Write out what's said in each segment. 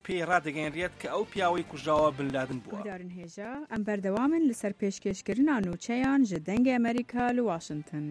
پێی ڕادەگەیەنرێت کە ئەو پیاوەی کوژراوە بن لادن بووە. گودارن هێژە ئەم بەردەوامن لەسەر پێشکەشکردنا نوچەیان ji dengê Amerîka li Washington.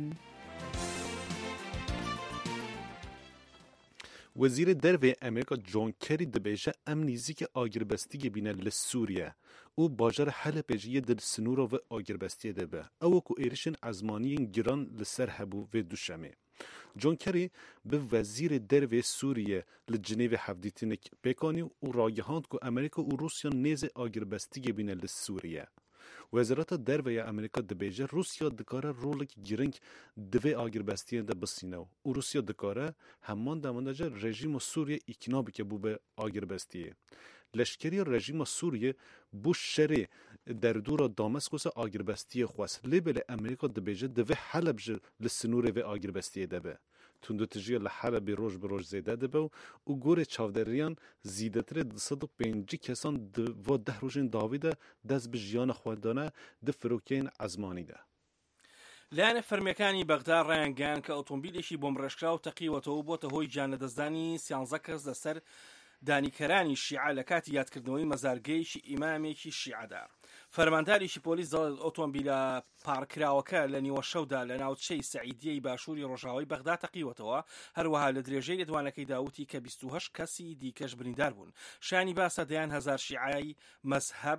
وزیر dervê Amerîka John Kerry dibêje em nîzîkî agiribestigê bîne li Sûriye û bajara Helepê jî yê di sinûra vê agiribestiyê de be. Ew ku êrişên ezmaniyên giran li ser hebû vê duşemê. John Kerry bi wezîrê dervê Sûriye li Cinêvê hevdîtinek pêkanî û ragihand ku Amerîka û Rusya nêzê agiribestigê bîne li Sûriye. Wezareta derve ya Amerîka dibêje Rusya dikare rolekî giring di vê agiribestiyê de bisîne û Rusya dikare heman demanda jî rejîma Sûriye îkna bike bû be agiribestiyê. Leşkeriya rejîma Sûriye bû şerê derdora Damaskosê agiribestiyê xwest. Lê belê Amerîka dibêje di vê Heleb jî li sinûrê vê agiribestiyê de be. Tundutijiya li Helebê roj bi roj zêde dibe û gorê çavderiyan zîdetirê 205 kesan di va 10 rojên dawî de dest bi jiyana xwe dane di firokeyên ezmanî de. لایەنە فەرمیەکانی بەغدا ڕایانگەیان کە ئۆتۆمبیلێکی بۆمبڕێژکراو تەقیوەتەوە بۆتە هۆی جانەدەستدانی 13 کەس لەسەر دانیکەرانی شیعە لە کاتی یادکردنەوەی مەزارگەیەکی ئیمامێکی شیعەدا. فەرمانداریشی پۆلیس دەڵێت ئۆتۆمبیلە پارکراوەکە لە نیوە شەودا لە ناوچەی سەعیدیەی باشووری ڕۆژاوای بەغدا تەقیوەتەوە. هەروەها لە درێژەی لێدوانەکەی داوتی کە 28 کەسی دیکەش بریندار بوون. شانی باسە دەیان هەزار شیعەی مەزهەب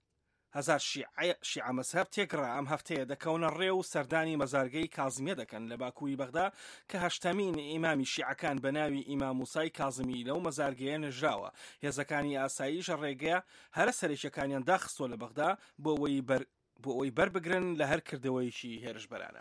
شیعە مەزهەب تێکڕا ئەم هەفتەیە دەکەونە ڕێ و سەردانی مەزارگەی کازمیە دەکەن لە باکووری بەغدا کە هەشتەمین ئیمامی شیعەکان بە ناوی ئیمام موسای کازمی لەو مەزارگەیە نێژراوە. هێزەکانی ئاساییش ڕێگەیە هەرە سەرێکیەکانیان داخستۆ لە بەغدا بۆ ئەوەی بەربگرن لە هەر کردەوەیشی هێرشبەرانە.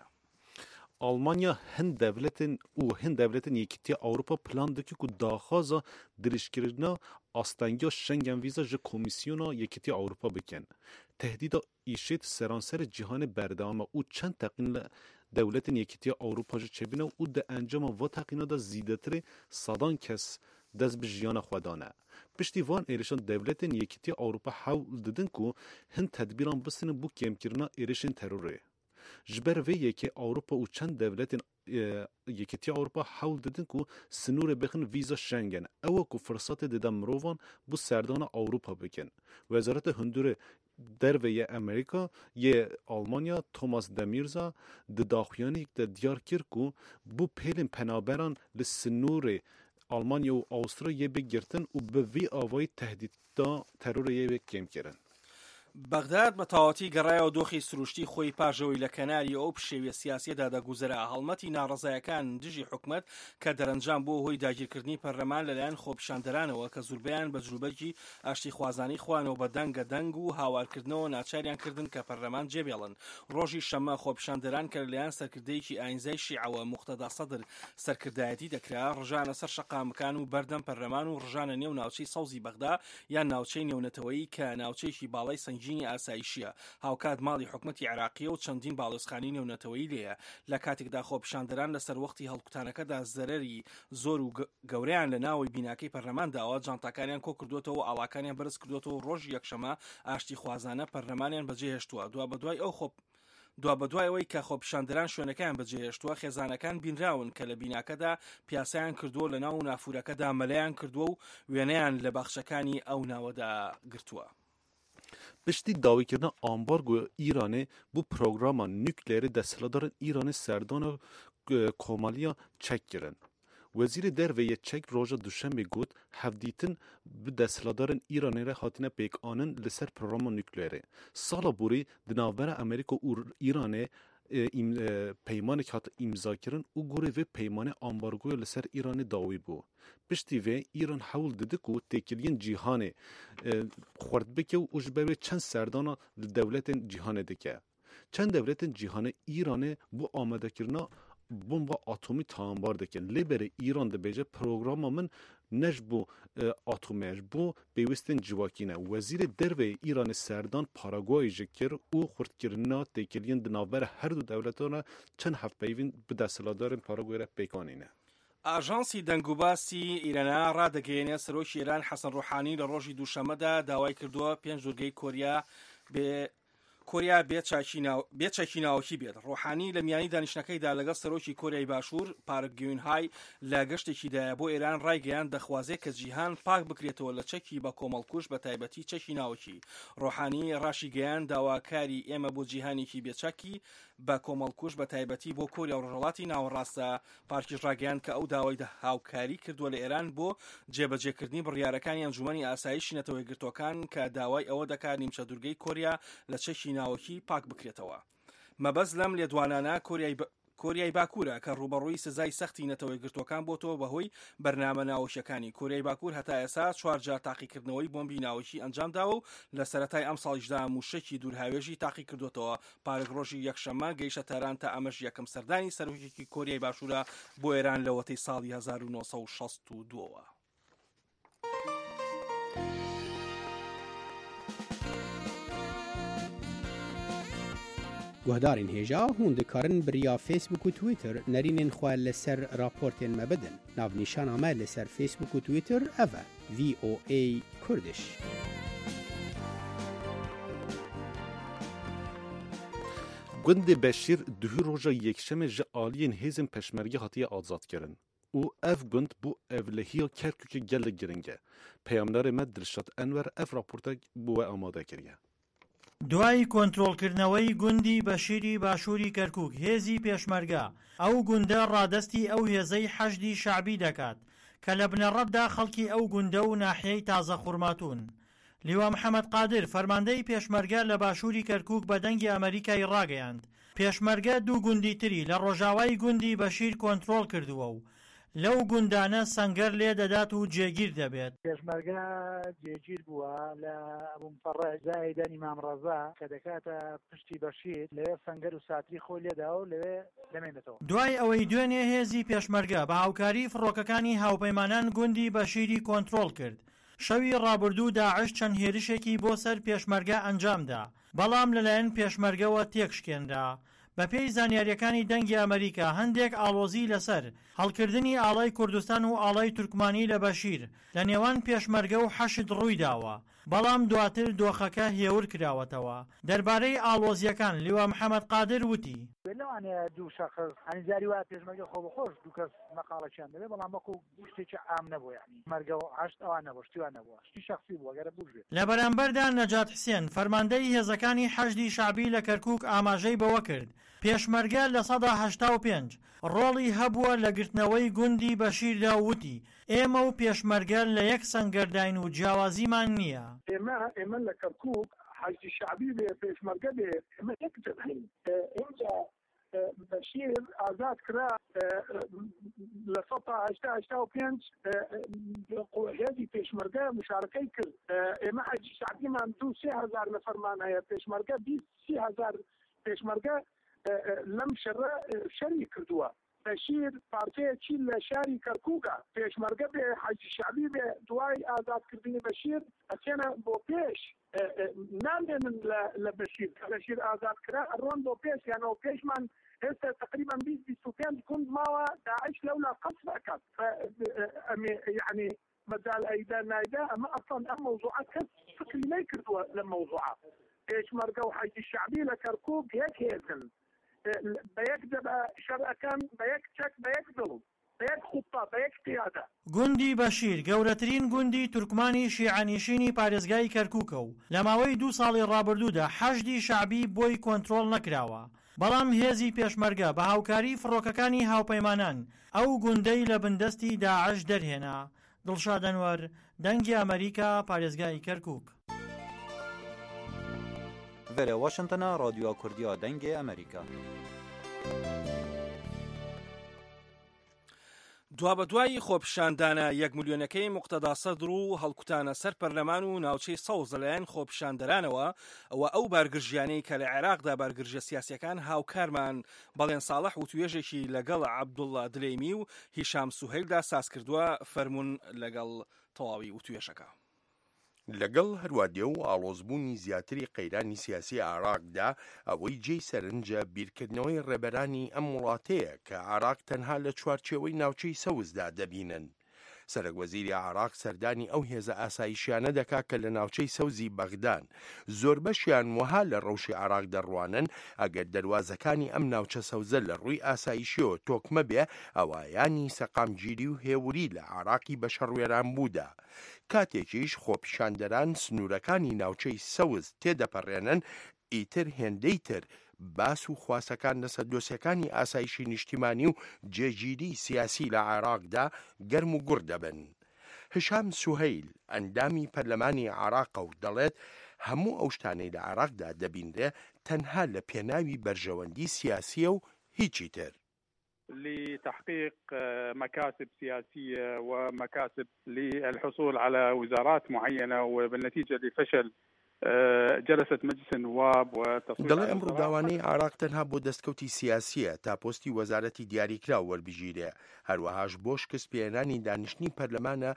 Almanya hin devletin û hin devletin Yekîtiya Awropa plan dike ku daxwaza dirêjkirina astengiya Schengen vîza ji Komîsyona Yekîtiya Awropa bikin. Tehdîda îşêt seranserê cîhanê berdewam e û çend teqîn li dewletên Yekîtiya Awropa jî çêbûne û di encama va teqîna de zîdetirê sedan kes dest bi jiyana xwe dane. Piştî van êrişan dewletên Yekîtiya Awropa hewl didin ku hin tedbîran bisînin bû kêmkirina êrişên terorê. Ji ber vê yekê Awropa û çend devletên Yekîtiya Awropa hewl didin ku sinûrê bixin vîza Schengen. Ew ku firsatê dide mirovan bû serdana Awropa bikin. Wezareta Hundirê derve ya Amerîka yê Almanya Thomas de Mîrza di daxuyaniyek de diyar kir ku bû pêlên penaberan li sinûrê Almanya û Avusturyayê bigirtin û bi vî avayî tehdîta terorê yê wê kêmkirin. بەغداد بە تەواوەتی گەڕایەوە دۆخی سروشتی خۆی پاژەوەی لە کەناری ئەو پشێویە سیاسیەدا دەگوزەرا. هەڵمەتی ناڕەزایەکان دژی حکومەت کە دەرەنجام بۆ هۆی داگیرکردنی پەرلەمان لەلایەن خۆپیشاندەرانەوە کە زۆربەیان بە جلوبەرجی ئاشتی خوازانی خوانەوە بە دەنگە دەنگ و هاوارکردنەوە ناچاریان کردن کە پەرلەمان جێبێڵن. ڕۆژی شەمە خۆپیشاندەران کە لەلایەن سەرکردەیەکی ئاینزای شیعەوە موقتەدا سەدر سەرکردایەتی دەکرا ڕژانە سەر شەقامەکان و بەردەم پەرلەمان و ڕژانە نێو ناوچەی سەوزی بەغدا یان ناوچەی نێونەتەوەیی کە ناوچەیەکی باڵای سنگینی ئاسایشیە. هاوکات ماڵی حکومەتی عێراقیە و چەندین باڵۆزخانی نێونەتەوەیی لێیە. لە کاتێکدا خۆپیشاندەران لەسەر وەختی هەڵکوتانەکەدا زەرەری زۆر و گەورەیان لە ناوی بیناکەی پەرلەمانداوە جانتاکانیان کۆ کردوێتەوە و ئاڵاکانیان بەرز کردوێتەوە. ڕۆژی یەکشەمە ئاشتی خوازانە پەرلەمانیان بەجێهێشتووە. دوا بەدوای ئەوەی کە خۆپیشاندەران شوێنەکەیان بەجێهێشتووە خێزانەکان بینراون کە لە بیناکەدا پیاسیان کردووە لە ناو نافورەکەدا مەلەیان کردووە و وێنەیان لە باخچەکانی ئەو ناوەدا گرتووە. Piştî dawîkirina ambargoya Îranê bû programa nukleerê desthilatdarên Îranê serdana komaliya çek kirin. Wezîrê derve yê Çek roja duşemê got hevdîtin bi desthilatdarên Îranê re hatine pêkanin li ser programa nukleerê. Sala borî di navbera Amerîka û Îranê peymanek hat îmzakirin û gorê vê peymanê ambargoya li ser Îranê dawî bû. Piştî vê Îran hewl dide ku têkiliyên cîhanê xwerd bike û ji ber wê çend serdana li dewletên cîhanê dike. Çend dewletên cîhanê Îranê bû amedekirina bomba atomî taanbar dikin. Lê berê Îran dibêje programa min ne ji bo atomê ji bo pêwîstên civakî ne. Wezîrê derveyê Îranê serdan Paraguayê jî kir û xurtkirina têkiliyên di navbera her du dewletan re çend hevpeyvîn bi desthilatdarên Paraguayê re pêkanîne. ئاژانسی دەنگوباسی ئیرانە ڕادەگەیەنێ سەرۆکی ئێران حەسەن ڕوحانی لە ڕۆژی دووشەمەدا داوای کردووە 5 دوورگەی کۆریا بێچەکی ناوەکی بێت. ڕۆحانی لە میانی دانیشتەکەیدا لەگەڵ سەرۆکی کۆریای باشوور پارک گیونهای لە گەشتێکیدایە بۆ ئێران ڕایگەیان دەخوازێت کە جیهان پاک بکرێتەوە لە چەکی بە کۆمەڵکوش بە تایبەتی چەکی ناوەکی. ڕۆحانی ڕاشی گەیان داواکاری ئێمە بۆ جیهانێکی بێچەکی بە کۆمەڵکوش بە تایبەتی بۆ کۆریا و ڕۆژهەڵاتی ناوەڕاستە. پارکیش ڕاگەیان کە ئەو داوای هاوکاری کردووە لە ئێران بۆ جێبەجێکردنی بڕیارەکانی ئەنجومەنی ئاسایشی نەتەوەی گرتوەکان کە داوای ئەوە دەکات نیمچە دوورگەی کۆریا لە چەکی ناوەکی پاک بکرێتەوە. مەبەست لەم لێدوانانە کۆریای باکوورە کە ڕوبەڕووی سزای سەختی نەتەوەی گرتوەکان بۆتەوە بەهۆی بەرنامە ناوەکیەکانی. کۆریای باکوور هەتا ئێستا 4 جار تاقیکردنەوەی بۆمبی ناوەکی ئەنجامداوە و لە سەرەتای ئەم ساڵیشدا موشەکی دوورهاوێژی تاقی کردوێتەوە. پارێک ڕۆژی یەکشەممە گەیشتە تاران تا ئەمەش یەکەم سەردانی سەرۆکێکی کۆریای باشوورە بۆ ئێران لە وەتەی ساڵی 1962ەوە. گوهدارین هێژا هون دikarin biriya Facebook و Twitter nerînên xwe li ser raportên me bidin. Navnîşana me li ser Facebook û Twitter ev e VOA Kurdish. Gundê Beşîr duhî roja yekşemê ji aliyên hêzên Peşmerge hatiye azadkirin û ev gund bû evlehiya Kerkûkê gelek giring e. Peyamberê me Dilşad Enver ev raportek bû we amade kiriye. دوای کۆنتڕۆڵکردنەوەی گوندی بەشیری باشووری کەرکووک هێزی پێشمەرگە ئەو گوندە ڕادەستی ئەو هێزەی حەشدی شعبی دەکات کە لە بنەڕەتدا خەڵکی ئەو گوندە و ناحیەی تازە خوڕماتون. لیوا محەممەد قادر فەرماندەی پێشمەرگە لە باشووری کەرکووک بە دەنگی ئەمریکای ڕاگەیاند. پێشمەرگە دوو گوندی تری لە ڕۆژاوای گوندی بەشیر کۆنتڕۆڵ کردووە و لەو گوندانە سەنگەر لێ دەدات و جێگیر دەبێت. پێشمەرگە جێگیر بووە لە ئەبوومفەڕە زایدەن ئیمام ڕەزا کە دەکاتە پشتی بەشیر لەوێ سەنگەر و ساتری خۆی لێدا و لەوێ دەمێنێتەوە. دوای ئەوەی دوێنێ هێزی پێشمەرگە بە هاوکاری فڕۆکەکانی هاوپەیمانان گوندی بەشیری کۆنتڕۆڵ کرد. شەوی ڕابردوو داعش چەند هێرشێکی بۆ سەر پێشمەرگە ئەنجامدا، بەڵام لەلایەن پێشمەرگەوە تێکشکێنرا. بە پێی زانیاریەکانی دەنگی ئەمریکا هەندێک ئاڵۆزی لەسەر هەڵکردنی ئاڵای کوردستان و ئاڵای تورکمانی لە بەشیر لە نێوان پێشمەرگە و حەشد ڕووی داوە، بەڵام دواتر دۆخەکە هێور کراوەتەوە. دەربارەی ئاڵۆزیەکان لیوا محەممەد قادر وتی لەوانەیە دوو شەخص ئەنیزاری وایە پێشمەرگە خۆ بەخۆش دوو کەس مەقاڵەکیان دەبێت، بەڵام وەکو شتێکی عام نەبوو، یعنی مەرگە و عەشت ئەوان نەبوو، شتیوان نەبووە، شتی شەخسی بووە گەرە بوژێت. لە بەرامبەردا نەجات حسێن فەرماندەی هێزەکانی حەشدی شعبی لە کەرکووک ئاماژەی بەوە کرد پێشمەرگە لە 1985 ڕۆڵی هەبووە لە گرتنەوەی گوندی بەشیردا وتی ئێمە و پێشمەرگە لە یەک سەنگەرداین و جیاوازیمان نییە. ئێمە لە کەرکووک حەشدی شعبی بێ پێشمەرگە بێ ئێمە یەک جەبهەین. اینجا بەشیر ئازاد کرا لە 1985 هێزی پێشمەرگە مشارەکەی کرد. ئێمە حەشدی شعبیمان 2-3,000 نەفەرمان هەیە، پێشمەرگە 20-30,000 پێشمەرگە لەم شەڕە شەری کردووە. بەشیر پارتەیەکی لە شاری کەرکووکە، پێشمەرگە بێ حەشدی شعبی بێ دوای ئازادکردنی بەشیر ئەچێنە بۆ پێش، نامێنن لە بەشیر کە بەشیر ئازادکرا ئەڕۆن بۆ پێش، یانەوە پێشمان هێستا تقریبا 20-25 گوند ماوە داعش لەولا قەسف ئەکات. یعنی مەجال ئەیدا نایدا ئەمە ئەسڵەن ئەم مەوزوعە کەس فکری نەیکردووە لە مەوزوعە. پێشمەرگە و حەشدی شعبی لە کەرکووک یەک هێزن، بە یەک دەبە شەڕەکان بە یەک چەک بە یەک دڵ بە یەک خوپا بە یەک پیادە. گوندی بەشیر گەورەترین گوندی تورکمانی شیعەنشینی پارێزگای کەرکووکە و لە ماوەی 2 ساڵی ڕابردوودا حەشدی شعبی بۆی کۆنتڕۆڵ نەکراوە، بەڵام هێزی پێشمەرگە بە هاوکاری فڕۆکەکانی هاوپەیمانان ئەو گوندەی لە بندەستی داعش دەرهێنا. دڵشاد ئەنوەر، دەنگی ئەمریکا، پارێزگای کەرکووک. Vere Washington'a Radyoya Kurdiya Dengê Amerîka. دوابە دوایی خۆپیشاندانە 1 ملیۆنەکەی موقتەدا سەدر و هەڵکوتانە سەر پەرلەمان و ناوچەی سەوز لەلایەن خۆپیشاندەرانەوە ئەوە ئەو بارگرژیانەی کە لە عێراقدا بارگرژە سیاسیەکان هاوکارمان بەڵێن ساڵح و توێژێکی لەگەڵ عەبدوڵڵا دلەیمی و هیشام سوهەیلدا ساز کردووە فەرموون لەگەڵ تەواوی و توێژەکە. لەگەڵ هەروادێ و ئاڵۆزبوونی زیاتری قەیرانی سیاسی عێراقدا ئەوەی جێی سەرنجە بیرکردنەوەی ڕێبەرانی ئەم وڵاتەیە کە عێراق تەنها لە چوارچێوەی ناوچەی سەوزدا دەبینن. سەرۆکوەزیری عێراق سەردانی ئەو هێزە ئاسایشیانە دەکات کە لە ناوچەی سەوزی بەغدان زۆر بەشیان وەها لە ڕەوشی عێراق دەڕوانن ئەگەر دەواازەکانی ئەم ناوچە سەوزە لە ڕووی ئاسایشیەوە تۆکمە بێ ئەوایانی سەقامگیری و هێوری لە عێراقی بە شەڕوێران بوودا. کاتێکیش خۆپیشاندەران سنوورەکانی ناوچەی سەوز تێدەپەڕێنن ئیتر هێندەی تر باس و خواسەکان لەسەر دۆسیەکانی ئاسایشی نیشتیمانی و جێگیری سیاسی لە عێراقدا گەرم و گوڕ دەبن. هشام سوهەیل ئەندامی پەرلەمانی عێراقە و دەڵێت هەموو ئەو شتانەی لە عێراقدا دەبینرێ تەنها لە پێناوی بەرژەوەندی سیاسیە و هیچی تر. لتحقيق مكاسب سياسية ومكاسب للحصول على وزارات معينة وبالنتيجة لفشل جلسة مجلس النواب وتصويت. دەڵێ ئەم ڕووداوانەی عێراق تەنها بۆ دەستکەوتی سیاسیە تا پۆستی وەزارەتی دیاریکرا وەربژیرێ، هەروەهاش بۆ شکست پێێنانی دانیشتنی پەرلەمانە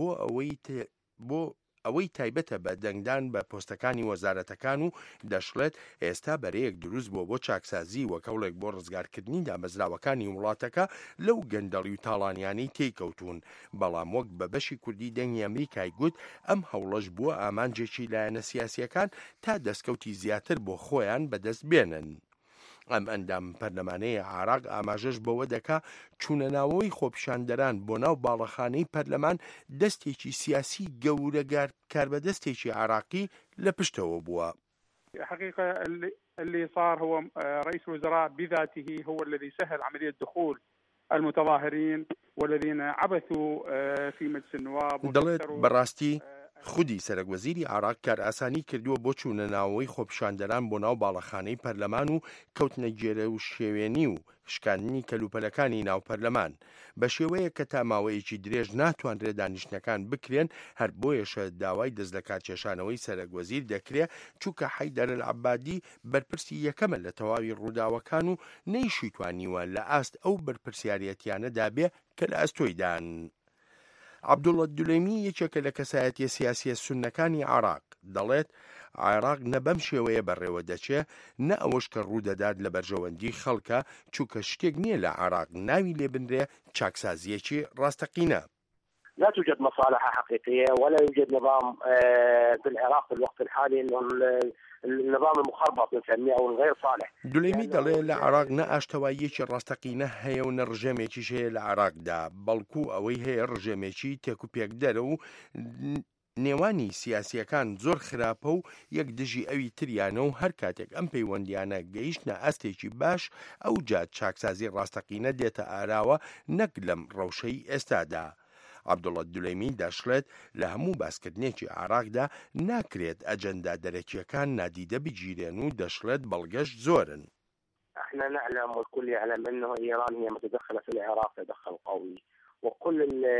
بۆ ئەوەی تایبەتە بە دەنگدان بە پۆستەکانی وەزارەتەکان و دەشڵێت ئێستا بەرەیەک دروست بۆ چاکسازی و کەوڵێک بۆ ڕزگارکردنی دامەزراوەکانی وڵاتەکە لەو گەندەڵی و تاڵانیانەی تێکەوتون. بەڵام وەک بە بەشی کوردی دەنگی ئەمریکای گوت ئەم هەوڵەش بووە ئامانجێکی لایەنە سیاسیەکان تا دەستکەوتی زیاتر بۆ خۆیان بەدەست بێنن. ئەم ئەندام پەرلەمانەیە عێراق ئاماژەش بەوە دەکا چوونەناوەی خۆپیشاندەران بۆ ناو باڵەخانەی پەرلەمان دەستێکی سیاسی گەورە کاربەدەستێکی عێراقی لە پشتەوە بووە. حقيقة اللي صار هو رئيس الوزراء بذاته هو الذي سهل عملية دخول المتظاهرين والذين عبثوا في مجلس النواب. دەڵێت بەڕاستی خودی سەرۆکوەزیری عێراق کار ئاسانی کردووە بۆ چوونەناوەی خۆپیشاندەران بۆ ناو باڵەخانەی پەرلەمان و کەوتنە گێرە و شێوێنی و شکاندنی کەلوپەلەکانی ناو پەرلەمان بە شێوەیە کە تا ماوەیەکی درێژ ناتوانرێ دانیشتنەکان بکرێن. هەر بۆیەشە داوای دەست لە کارکێشانەوەی سەرۆکوەزیر دەکرێت چووکە حەیدەر العەبادی بەرپرسی یەکەمە لە تەواوی ڕووداوەکان و نەیشی توانیوە لە ئاست ئەو بەرپرسیارەتیانەدا بێ کە لە ئەستۆیدان. عەبدوڵڵە دولەیمی یەکێکە لە کەسایەتیە سیاسیە سوننەکانی عێراق دەڵێت عێراق نە بەم شێوەیە بەڕێوە دەچێ نە ئەوەش کە ڕوودەدات لە بەرژەوەندی خەڵکە چووکە شتێک نییە لە عێراق ناوی لێ بنرێ چاکسازیەکی ڕاستەقینە. لا توجد مصالح حقيقية ولا يوجد نظام في العراق في الوقت الحالي النظام المخربط نسميه أو الغير صالح. دولەیمی دەڵێ لە عێراق نە ئاشتەواییەکی ڕاستەقینە هەیە و نە ڕژێمێکیش هەیە لە عێراقدا، بەڵکو ئەوەی هەیە ڕژێمێکی تێک و پێکدەرە و نێوانی سیاسیەکان زۆر خراپە و یەک دژی ئەوی تریانە و هەر کاتێک ئەم پەیوەندیانە گەیشتە ئەستێکی باش ئەو جات چاکسازی ڕاستەقینە دێتە ئاراوە نەک لەم ڕەوشەی ئێستادا. عەبدوڵڵە دولەیمی دەشڵێت لە هەموو باسکردنێکی عێراقدا ناکرێت ئەجەندا دەرەکیەکان نادیدە بگیرێن و دەشڵێت بەڵگەشت زۆرن. احنا نعلم والكل يعلم انه ايران هي متدخلة في العراق تدخل قوي وكل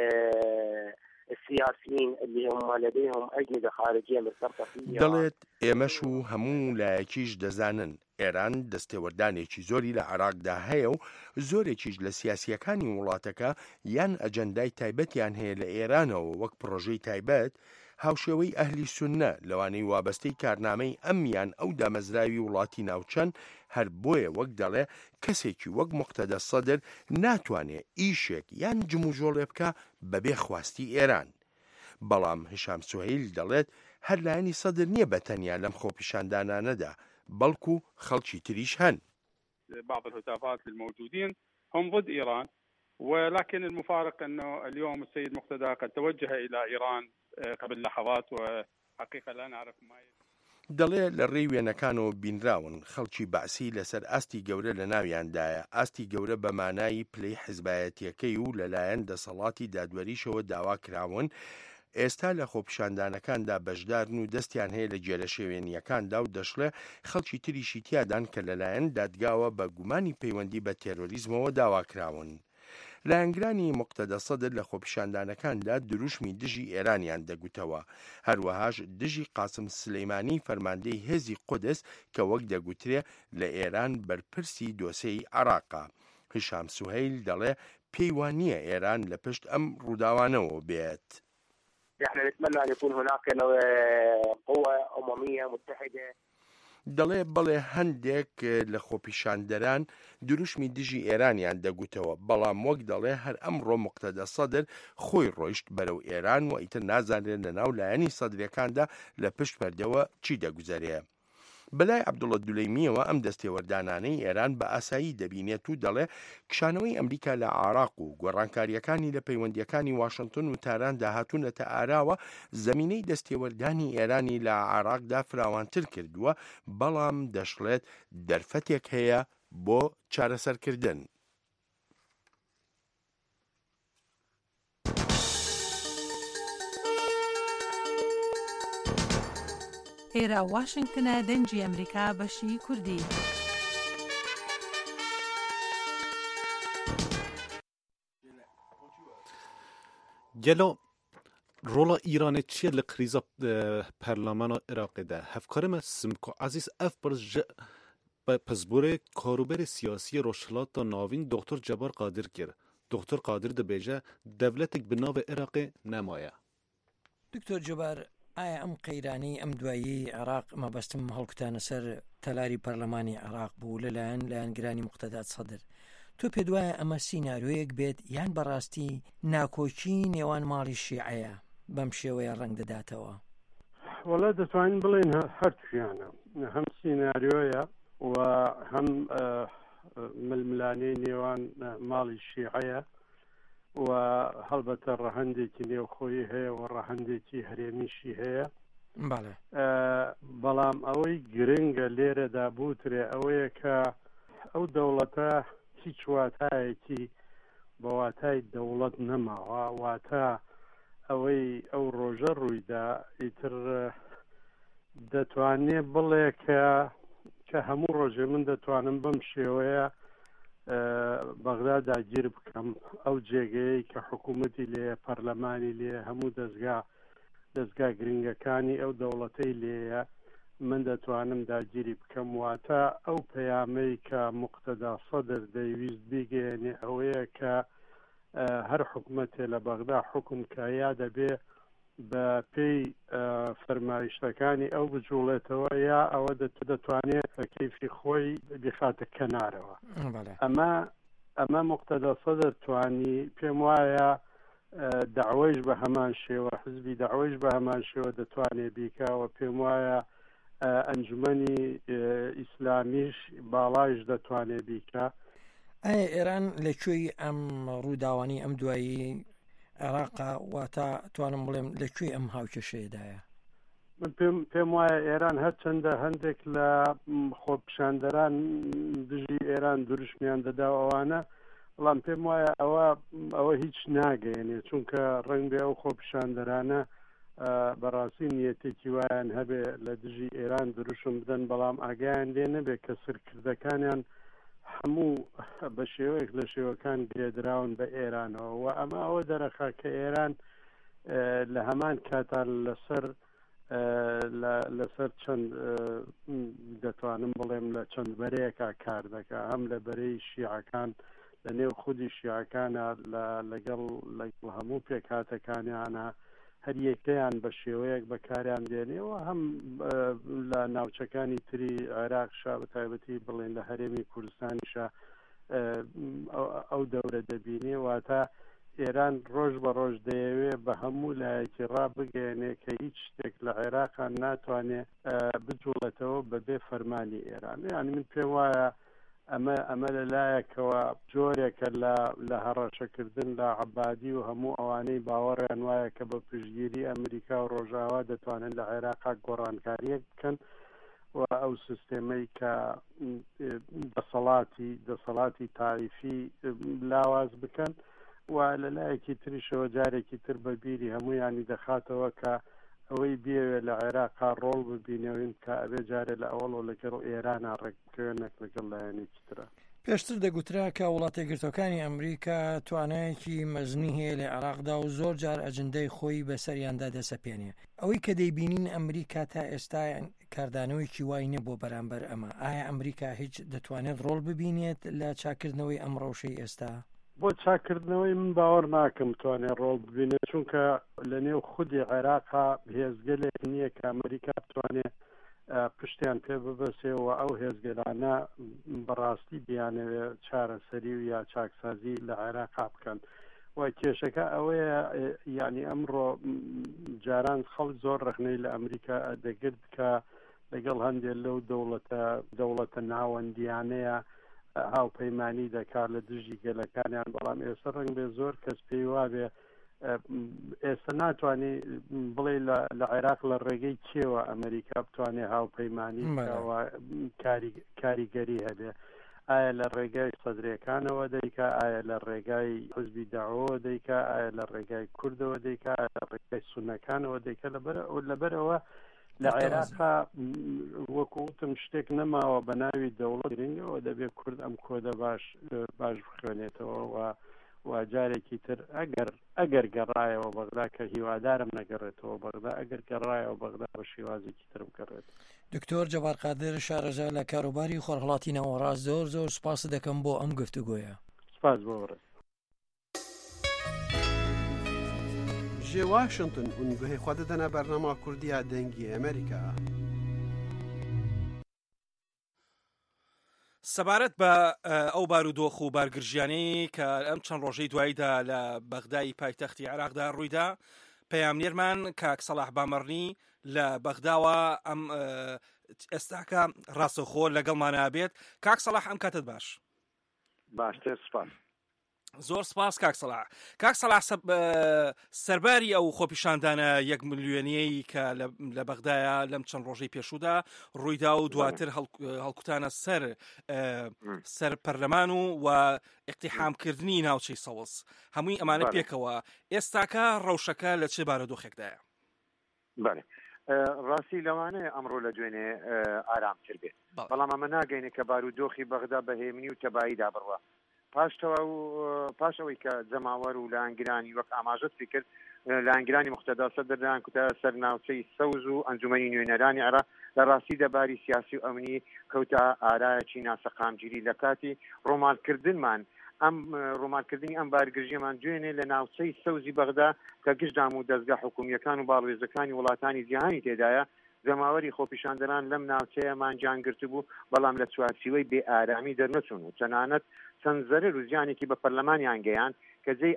السياسيين اللي هم لديهم أجندة خارجية مسترطفية. دەڵێت ئێمەش و هەموو لایەکیش دەزانن ئێران دەستێوەردانێکی زۆری لە عێراقدا هەیە و زۆرێکیش لە سیاسیەکانی وڵاتەکە یان ئەجەندای تایبەتیان هەیە لە ئێرانەوە وەک پرۆژەی تایبەت هاوشێوەی ئەهلی سوننە لەوانەی وابەستەی کارنامەی ئەمیان ئەو دامەزراوی وڵاتی ناوچەند هەر بۆیە وەک دەڵێ کەسێکی وەک موقتەدە سەدر ناتوانێت ئیشێک یان جموژۆڵێ بکە بەبێ خواستی ئێران. بەڵام هشام سوهەیل دەڵێت هەر لایەنی سەدر نییە بەتەنیا لەم خۆپیشاندانانەدا بەڵکو خەڵکی تریش هەن. بعض الهتافات الموجودين هم ضد إيران ولكن المفارق أنه اليوم السيد مقتدى قد توجه إلى إيران قبل لحظات وحقيقة لا نعرف ما دەڵێ لە ڕێی وێنەکانەوە بینراون خەڵکی باسی لەسەر ئاستی گەورە لە ناویاندایە ئاستی گەورە بە مانایی پلەی حیزبایەتیەکەی و لەلایەن دەسەڵاتی دادوەریشەوە داوا کراون ئێستا لە خۆپیشاندانەکاندا بەشدارن و دەستیان هەیە لە جێرە شێوێنیەکاندا و دەشڵێ خەڵکی تریشی تیادان کە لەلایەن دادگاوە بە گومانی پەیوەندی بە تێرۆریزمەوە داوا کراون. لایەنگرانی موقتەدە سەدر لە خۆپیشاندانەکاندا دروشمی دژی ئێرانیان دەگوتەوە، هەروەهاش دژی قاسم سلەیمانی فەرماندەی هێزی قودس کە وەک دەگوترێ لە ئێران بەرپرسی دۆسەی عێراقا. هشام سوهەیل دەڵێ پێی وانییە ئێران لە پشت ئەم ڕووداوانەوە بێت. احنا نتمنى ان يكون هناك قوة أممية متحدة. دەڵێ بەڵێ هەندێک لە خۆپیشاندەران دروشمی دژی ئێرانیان دەگوتەوە، بەڵام وەک دەڵێ هەر ئەمڕۆ موقتەدە سەدر خۆی ڕۆیشت بەرەو ئێران و ئیتر نازانێت لە ناو لایەنی سەدرەکاندا لە پشت پەردەوە چی دەگوزارێ. بەلای عەبدوڵڵە دوولەیمیەوە ئەم دەستێوەردانانەی ئێران بە ئاسایی دەبینێت و دەڵێ کشانەوەی ئەمریکا لە عێراق و گۆڕانکاریەکانی لە پەیوەندیەکانی واشنگتن و تاران داهاتوونەتە ئاراوە زەمینەی دەستێوەردانی ئێرانی لە عێراقدا فراوانتر کردووە، بەڵام دەشڵێت دەرفەتێک هەیە بۆ چارەسەرکردن. ئێرە واشنگتنە دەنجی ئەمریکا بەشی کوردی. گەلۆ ڕۆڵە ئیرانê çi ye li krîza Perlemana Iraqê de? Hevkarê Simko Ezîz ev pirs ji pizborê karûberê siyasî Rojhilata Navîn Dr. Cebar Qadir kir. Dr. Qadir dibêje devletek bi navê Iraqê nemaye. دکتۆر جوبار، ئایا ئەم قەیرانەی ئەم دوایی عێراق مەبەستم هەڵکوتانە سەر تەلاری پەرلەمانی عێراق بوو لەلایەن گرانی موقتەدات سەدر، تۆ پێ دوایە ئەمە سیناریۆیەک بێت یان بەڕاستی ناکۆچی نێوان ماڵی شیعەیە بەم شێوەیە ڕەنگ دەداتەوە؟ وەڵا دەتوانین بڵێن هەرچیانە، هەم سیناریۆیە و هەم ململانەی نێوان ماڵی شیعەیە و هەڵبەتە ڕەهەندێکی نێوخۆیی هەیە و ڕەهەندێکی هەرێمیشی هەیە. بەڵام ئەوەی گرنگە لێرەدا بوترێ ئەوەیە کە ئەو دەوڵەتە هیچ واتایەکی بە واتای دەوڵەت نەماوە، واتە ئەوەی ئەو ڕۆژە ڕوویدا ئیتر دەتوانێ بڵێ کە هەموو ڕۆژێ من دەتوانم بەم شێوەیە بەغدا داگیر بکەم ئەو جێگەیەی کە حکوومەتی لێ پەرلەمانی لێ هەموو دەستگا گرنگەکانی ئەو دەوڵەتەی لێیە من دەتوانم داگیری بکەم. واتە ئەو پەیامەی کە موقتەدا سەدر دەیویست بیگەێنێ ئەوەیە کە هەر حکوومەتێ لە بەغدا حکم کە یا دەبێ بە پێی فەرمایشتەکانی ئەو بجوڵێتەوە یا ئەوە دەتوانێت کەیفی خۆی بخاتە کەنارەوە. ئەمە موقتەدا سەدر توانی پێم وایە داوایش بە هەمان شێوە، حزبی داوایش بە هەمان شێوە دەتوانێت بیکەوە. پێم وایە ئەنجومەنی ئیسلامیش باڵایش دەتوانێت بیکە. ئایا ئێران لەکوێی ئەم ڕووداوانی ئەم دوایی عێراقا واتە توانم بڵێم لەکوێی ئەم هاوکێشەیەدایە؟ من پێم وایە ئێران هەرچەندە هەندێک لە خۆپیشاندەران دژی ئێران دروشمیان دەدا ئەوانە، بەڵام پێم وایە ئەوە هیچ ناگەێنێ، چونکە ڕەنگ بێ ئەو خۆپیشاندەرانە بەڕاستی نیەتێکی وایان هەبێ لە دژی ئێران دروشم بدەن، بەڵام ئاگایان لێ نەبێ کە سەرکردەکانیان هەموو بە شێوەیەک لە شێوەکان گرێدراون بە ئێرانەوە و ئەمە ئەوە دەرەخا کە ئێران لە هەمان کاتان لەسەر چەند دەتوانم بڵێم لە چەند بەرەیەکا کار دەکا، هەم لە بەرەی شیعەکان لە نێو خودی شیعەکانە لەگەڵ هەموو پێکهاتەکانیانە هەر یەکەیان بە شێوەیەک بەکاریان دێنێەوە، هەم لە ناوچەکانی تری عێراقشا بە تایبەتی بڵێن لە هەرێمی کوردستانیشە ئەو دەورە دەبینێ. واتە ئێران ڕۆژ بە ڕۆژ دەیەوێ بە هەموو لایەکی ڕابگەێنێ کە هیچ شتێک لە عێراقان ناتوانێت بجوڵێتەوە بەبێ فەرمانی ئێران. یعنی من پێم وایە ئەمە لەلایەکەوە جۆرێکە لە هەڕەشەکردن لە عەبادی و هەموو ئەوانەی باوەڕیان وایە کە بە پشتگیری ئەمریکا و ڕۆژاوا دەتوانن لە عێراقا گۆڕانکاریەک بکەن و ئەو سیستێمەی کە دەسەڵاتی تاریفی لاواز بکەن و لەلایەکی تریشەوە جارێکی تر بەبیری هەموویانی دەخاتەوە کە ئەوەی بێوێ لە عێراقا ڕۆڵ ببینەوەین کە ئەبێ جارێ لە ئەوڵ لەگەڵ ئێرانە ڕێکبکەوێنێک لەگەڵ لایەنێکی ترە. پێشتر دەگوترا کە وڵاتە گرتوەکانی ئەمریکا توانایەکی مەزنی هەیە لە عێراقدا و زۆر جار ئەجندەی خۆی بەسەریاندا دەسەپێنێ. ئەوەی کە دەیبینین ئەمریکا تا ئێستا کاردانەوەیکی وای نە بۆ بەرامبەر ئەمە، ئایا ئەمریکا هیچ دەتوانێت ڕۆڵ ببینێت لە چاکردنەوەی ئەم ڕەوشەی ئێستا؟ بۆ چاکردنەوەی من باوەڕ ناکەم توانێت ڕۆڵ ببینێت، چونکە لە نێو خودی عێراقا هێزگەلێک نییە کە ئەمریکا بتوانێت پشتیان پێ ببەسێەوە ئەو هێزگەرانە بەڕاستی بیانەوێت چارەسەری و یا چاکسازی لە عێراقا بکەن و کێشەکە ئەوەیە یعنی ئەمڕۆ جاران خەڵک زۆر ڕخنەی لە ئەمریکا دەگرت کە لەگەڵ هەندێک لەو دەوڵەتە ناوەندیانەیە هاوپەیمانی دەکات لە دژی گەلەکانیان بەڵام ئێستا ڕەنگ بێ زۆر کەس پێی وابێ ئێستا ناتوانێ بڵێ لە عێراق لە ڕێگەی کێوە ئەمریکا بتوانێ هاوپەیمانی کاریگەری هەبێ ئایا لە ڕێگای سەدرەکانەوە دەیکا ئایا لە ڕێگای حزبی داعوەوە دەیکا ئایا لە ڕێگای کوردەوە دەیکا ئایا لە ڕێگای سونەکانەوە دەیکا لەبەرەوە لە عێراقا وەکوتم شتێک نەماوە بە ناوی دەوڵەت گرنگەوە دەبێت کورد ئەم کۆدە باش بخوێنێتەوە و جارێکی تر ئەگەر گەڕایەوە بەغدا کە هیوادارم نەگەڕێتەوە بەغدا ئەگەر گەڕایەوە بەغدا بە شێوازێکی تر بگەڕێت. دکتۆر جەبار قادر شارەزا لە کاروباری خۆرهەڵاتی ناوەڕاست زۆر سوپاس دەکەم بۆ ئەم گفتوگۆیە. سپاس بۆ ڕێز. ji Washington û guhê xwe didine bernama Kurdiya dengê Amerîka. سەبارەت بە ئەو بارودۆخ و بارگرژیانەی کە ئەم چەند ڕۆژەی دواییدا لە بەغدای پایتەختی عێراقدا ڕوویدا پەیامنێرمان کاک سەلاح بامەڕنی لە بەغداوە ئەم ئێستاکە ڕاستەوخۆ لەگەڵمانە بێت. کاک سەلاح ئەم کاتت باش. باشتر سپاس. زۆر سپاس کاک سەلاح. کاک سەلاح سەرباری ئەو خۆپیشاندانە 1 ملیۆنیەی کە لە بەغدایە لەم چەند ڕۆژەی پێشوودا ڕوویدا و دواتر هەڵکوتانە سەر پەرلەمان و ئیقتیحامکردنی ناوچەی سەوز هەمووی ئەمانە پێکەوە ئێستاکە ڕەوشەکە لە چه بارودۆخێکدایە؟ بەڵێ ڕاستی لەوانەیە ئەمڕۆ لە دوێنێ ئارامتر بێت بەڵام ئەمە ناگەینە کە بارودۆخی بەغدا بەهێمنی و تەباییدا بڕوە پاش ئەوەی کە جەماوەر و لاانگرانی وەک ئاماژەت فکرد لاانگرانی مختەدا سەدەردان کوتە سەر ناوچەی سەوز و ئەنجومەنی نوێنەرانی عێراق لە ڕاستی دەباری سیاسی و ئەمنی کەوتە ئارایەکی ناسەقامگیری لە کاتی ڕۆمالکردنمان ئەم ڕۆمالکردنی ئەم بارگرژیەمان دوێنێ لە ناوچەی سەوزی بەغدا کە گشتدام و دەستگا حکوومیەکان و باڵێزەکانی وڵاتانی جیهانی تێدایە زەماوەری خۆپیشاندەران لەم ناوچەیەمان جانگرت بوو بەڵام لە چوارچیوەی بێ ئارامی دەرنەچوون و تەنانەت چەند زەرەر و زیانێکی بە پەرلەمانیان گەیان کە جێی